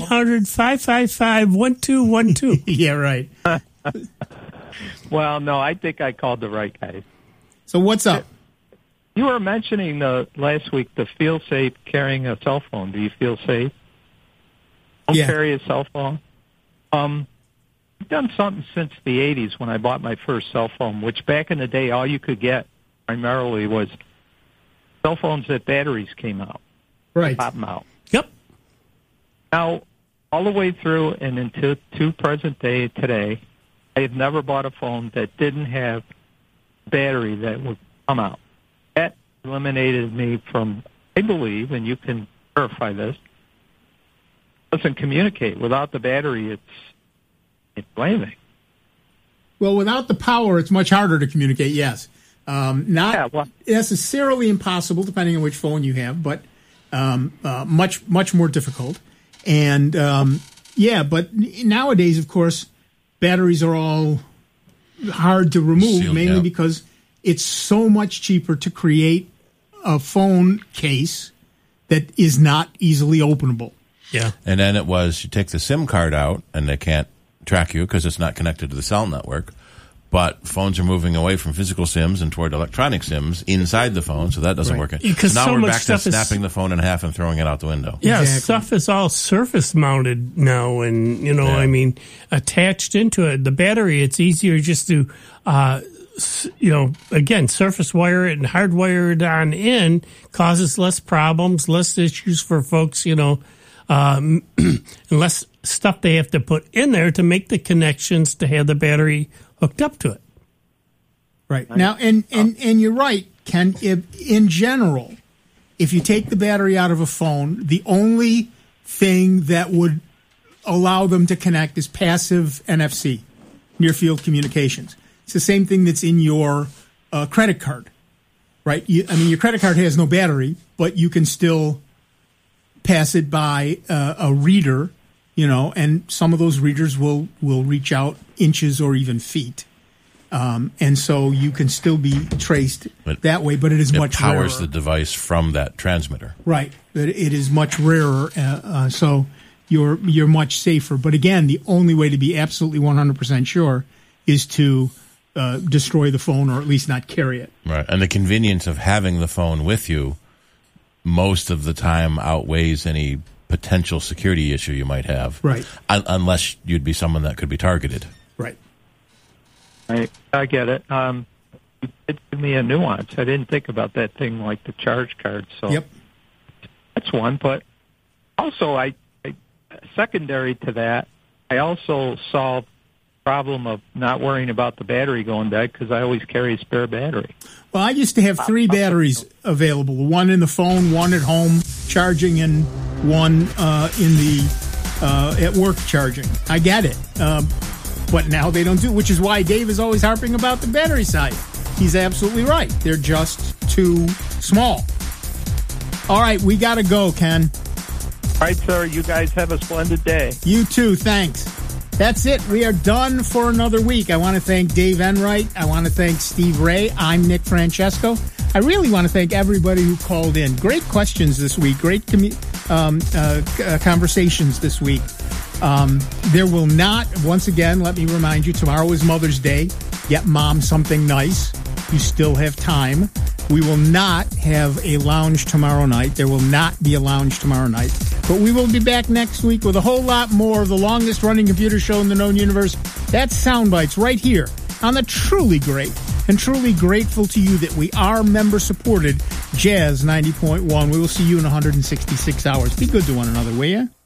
1-800-555-1212. Yeah, right. Well, no, I think I called the right guy. So what's up? You were mentioning last week the feel safe carrying a cell phone. Do you feel safe? Don't carry a cell phone. I've done something since the 80s when I bought my first cell phone, which back in the day all you could get primarily was cell phones that batteries came out. Right. Pop them out. Yep. Now, all the way through and until to present day today, I have never bought a phone that didn't have battery that would come out. That eliminated me from, I believe, and you can verify this, doesn't communicate. Without the battery, it's blaming. Well, without the power, it's much harder to communicate, yes. Not necessarily impossible, depending on which phone you have, but much more difficult. And, but nowadays, of course, batteries are all hard to remove, Sealed, mainly because it's so much cheaper to create a phone case that is not easily openable. Yeah. And then it was you take the SIM card out, and they can't track you because it's not connected to the cell network. But phones are moving away from physical SIMs and toward electronic SIMs inside the phone, so that doesn't work. Because so now so we're much back to stuff is- snapping the phone in half and throwing it out the window. Yeah, stuff is all surface mounted now, and attached into it. The battery, it's easier just to, again, surface wire it and hardwire it on in, causes less problems, less issues for folks, and less stuff they have to put in there to make the connections to have the battery hooked up to it. Right. Now, and you're right, Ken, in general, if you take the battery out of a phone, the only thing that would allow them to connect is passive NFC, near field communications. It's the same thing that's in your credit card, right? Your credit card has no battery, but you can still pass it by a reader, and some of those readers will reach out inches or even feet. And so you can still be traced that way, but it is much rarer. It powers the device from that transmitter. Right. It is much rarer, so you're much safer. But again, the only way to be absolutely 100% sure is to destroy the phone or at least not carry it. Right. And the convenience of having the phone with you most of the time outweighs any potential security issue you might have. Right. Unless you'd be someone that could be targeted. Right. I get it. You did give me a nuance. I didn't think about that thing like the charge card. So yep. That's one. But also, I secondary to that, I also solved the problem of not worrying about the battery going dead because I always carry a spare battery. Well, I used to have 3 batteries available, one in the phone, one at home charging, and one in the at work charging. I get it. But now they don't do, which is why Dave is always harping about the battery side. He's absolutely right. They're just too small. All right, we got to go, Ken. All right, sir. You guys have a splendid day. You too. Thanks. That's it. We are done for another week. I want to thank Dave Enright. I want to thank Steve Ray. I'm Nick Francesco. I really want to thank everybody who called in. Great questions this week. Great conversations this week. There will not, once again, let me remind you, tomorrow is Mother's Day. Get Mom something nice. You still have time. We will not have a lounge tomorrow night. There will not be a lounge tomorrow night. But we will be back next week with a whole lot more of the longest running computer show in the known universe. That's Soundbites right here on the truly great and truly grateful to you that we are member-supported Jazz 90.1. We will see you in 166 hours. Be good to one another, will ya?